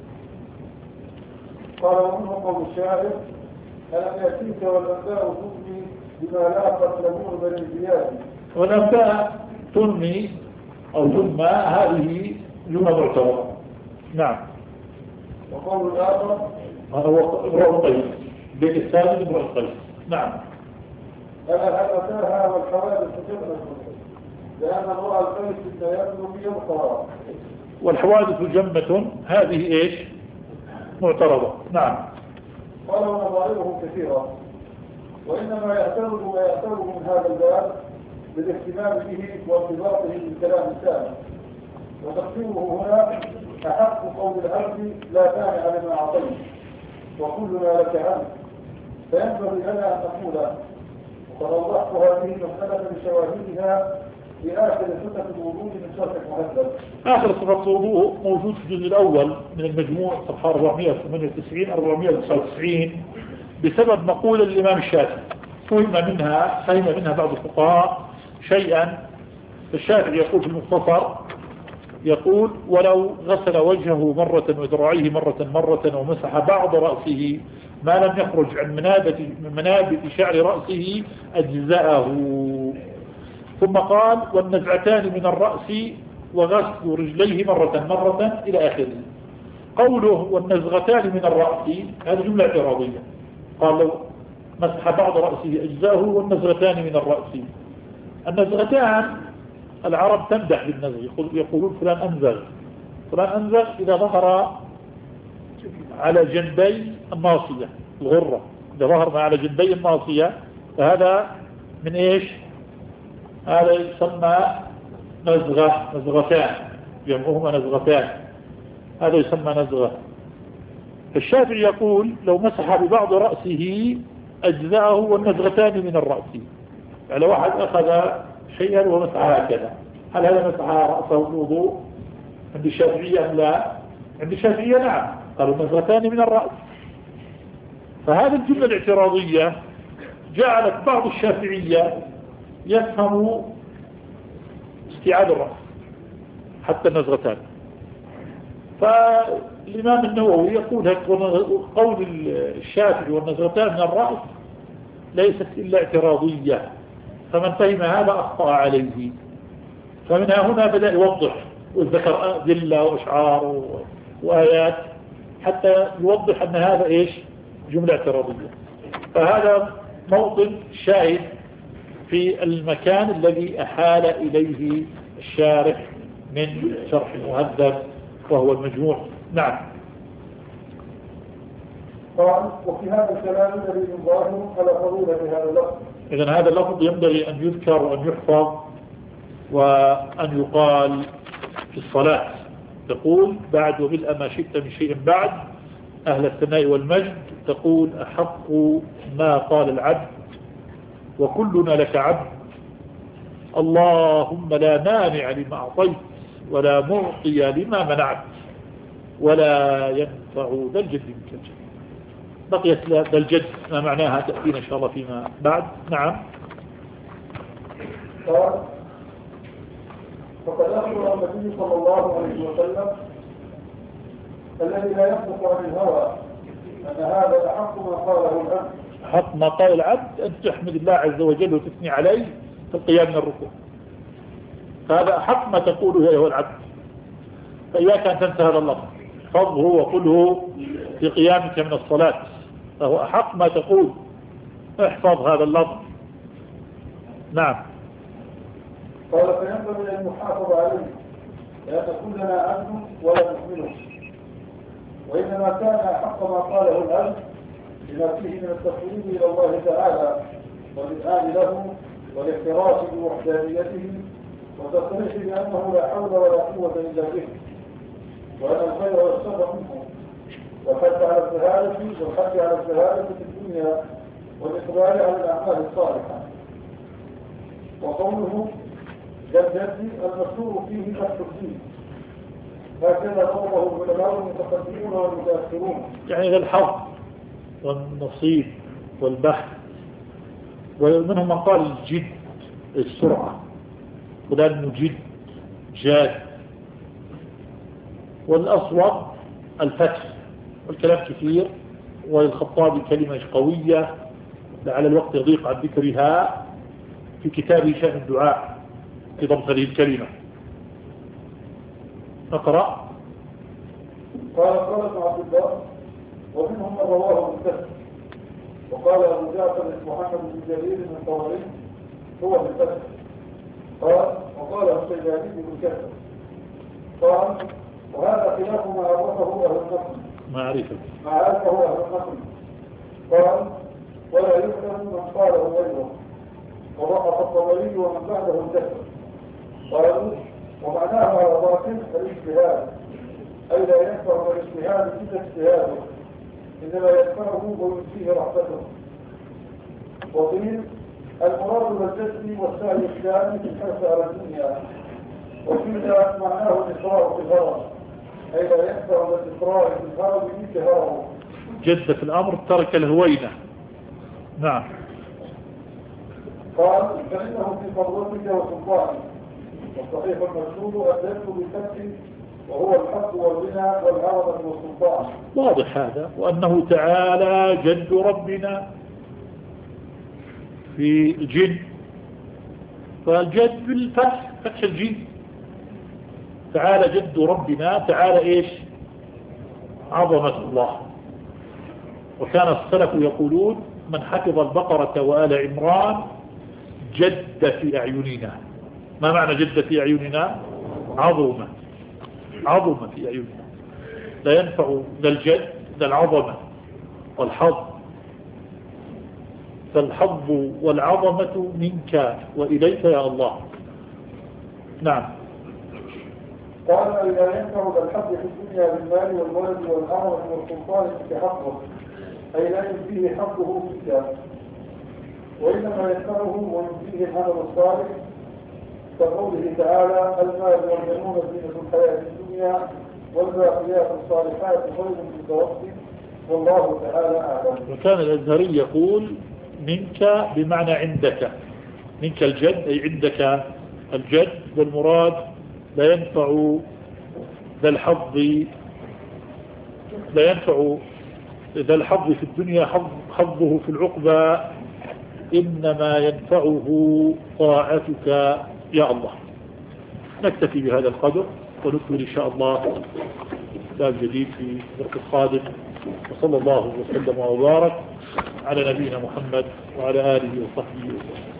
قال ومنه قول الشاعر ألم يأتيك والأنباء تبني بما لاقت لمون بني الزياد. والأنباء تنمي أو تنمى، هذه جملة معتبرة. نعم. وقول الآخر هو امرؤ القيس، بيت الثالث امرؤ القيس. نعم. ألا هلكاها والحوادث جملة لأن امرؤ القيس لا يبلغ يبقى. والحوادث جمة، هذه ايش؟ معترضة. نعم. قال ونظائره كثيرة، وإنما يعتبر من هذا الباب بالاهتمام به وارتباطه بالكلام الثاني، وتقديمه هنا أحق قول العبد لا مانع لما أعطيت وكلنا لك عنه، فينبغي لنا أن نقول وقد أوضحت هذه المسألة بشواهدها في آخر صفة الوضوء من شرح المهذب. آخر صفة الوضوء موجود في الجزء الأول من المجموع صفحة 498-499 بسبب مقولة الإمام الشافعي. فهم منها بعض الفقهاء شيئا. الشافعي يقول في المختصر، يقول ولو غسل وجهه مرة وذراعيه مرة ومسح بعض رأسه ما لم يخرج عن منابت شعر رأسه أجزاءه. ثم قال والنزعتان من الرأس وغسل رجليه مرة إلى آخره. قوله والنزغتان من الرأس هذه جملة اعتراضية. قال لو مسح بعض رأسه أجزاءه والنزغتان من الرأس. النزغتان العرب تمدح بالنزغ، يقولون فلان أنزغ. فلان أنزغ إذا ظهر على جنبي الناصية، الغرة إذا ظهر على جنبي الناصية فهذا من إيش؟ هذا يسمى نزغتان، جمعهما نزغتان، هذا يسمى نزغة. الشافعي يقول لو مسح ببعض رأسه أجزاءه والنزغتان من الرأس. يعني واحد أخذ شيئا ومسح هكذا، هل هذا مسح رأسه الوضوء؟ عند الشافعية أم لا؟ عند الشافعية نعم، قالوا النزغتان من الرأس. فهذه الجملة الاعتراضية جعلت بعض الشافعية يفهم استيعاب الرأس حتى النزغتان. فالإمام النووي يقول قول الشافعي والنزغتان من الرأس ليست إلا اعتراضية، فمن فهم هذا أخطأ عليه. فمنها هنا بدأ يوضح وذكر أدلة وأشعار وآيات حتى يوضح أن هذا إيش؟ جملة اعتراضية. فهذا موطن شاهد في المكان الذي أحال إليه الشارح من شرح المهذب وهو المجموع. نعم. قال وفي هذا الكلام دليل ظاهر على فضيلة هذا اللفظ. إذن هذا اللفظ ينبغي أن يذكر وأن يحفظ وأن يقال في الصلاة. تقول بعد وملء ما شئت من شيء بعد أهل الثناء والمجد، تقول أحق ما قال العبد وكلنا لك عبد، اللهم لا مانع لما أعطيت ولا معطي لما منعت ولا ينفع ذا الجد منك الجد. بقيت ذا الجد ما معناها تأتينا إن شاء الله فيما بعد. نعم. قال فقد أخبر النبي صلى الله عليه وسلم الذي لا يخلق عن الهوى أن هذا أحق ما قاله العبد. حق ما قال العبد أن تحمد الله عز وجل وتثني عليه في القيام من الركوع، فهذا أحق ما تقوله أيها العبد. فإياك أن تنسى هذا اللفظ، احفظه وقله في قيامك من الصلاة، فهو أحق ما تقول، احفظ هذا اللفظ. نعم. قال فينبغي أن يحافظ عليه لأن كلنا عبد ولا نحمله، وإنما كان أحق ما قاله العبد لما فيه من التقريب إلى الله تعالى والإذعان له والاعتراف بوحدانيته وتصريح بأنه لا حول ولا قوة إلا به، وأن الخير والشر منه، والحث على الزهادة في الدنيا والإقبال على الأعمال الصالحة. وقوله جد المشهور فيه فتح الدين، هكذا قوله العلماء المتقدمون والمتأخرون، يعني ذا الحظ والنصيب والبحث. ومنهم من قال الجد السرعة، ولأنه جد جاد. والأصوب الفتح، والكلام كثير، والخطابي كلمة قوية لعل الوقت يضيق عن ذكرها في كتابه شأن الدعاء في ضبط هذه الكلمة. نقرأ. قال ابن عبد الله ومنهم من رواه بالفتح، وقال أبو جعفر محمد بن جرير من طوالين هو بالفتح، وقال الشيباني بالكسر. قال وهذا خلاف ما عرفه أهل النقل. ما عرفه أهل النقل. قال ولا يفهم من قاله غيره، وضعف الطبري ومن بعده الكسر. قالوا ومعناه على باطل الاجتهاد، أي لا ينفع الاجتهاد إلا اجتهاده، إنما ينفعه وينفيه رحمته. وقيل المراد بالجسد والسعي الثاني في الحرص على الدنيا، وقيل معناه الإقرار في الهرم، أي لا ينفع الإقرار في الهرم مثل هرمه. جد في الأمر ترك الهوينة. نعم. قال فإنه في قدرتك وسلطانك، والصحيح المشهور الجد بالفتح وهو الحق والغنى والعظمة والسلطان. واضح هذا، وأنه تعالى جد ربنا في الجن، فالجد بالفتح، فتح الجن. تعالى جد ربنا، تعالى إيش؟ عظمة الله. وكان السلف يقولون من حفظ البقرة وآل عمران جد في أعيننا. ما معنى جد في أعيننا؟ عظمة في أعيننا. لا ينفع ذا الجد ذا العظمة والحظ، فالحظ والعظمة منك وإليك يا الله. نعم. قال لا ينفع ذا الحظ في الدنيا بالمال والولد والعظمة والسلطان كحقه، أي لا ينفيه حقه فيك، وإنما ينفعه وينفيه العمل الصالح، كقوله تعالى المال والبنون زينة الحياة الدنيا والباقيات الصالحات خير من توفي والله تعالى أعلم. وكان الأزهري يقول منك بمعنى عندك، منك الجد أي عندك الجد، والمراد لا ينفع ذا الحظ، لا ينفع ذا الحظ في الدنيا حظه في العقبى، إنما ينفعه طاعتك يا الله. نكتفي بهذا القدر ونكمل إن شاء الله باب جديد في الدرس القادم. وصلى الله وسلم وبارك على نبينا محمد وعلى آله وصحبه وسلم.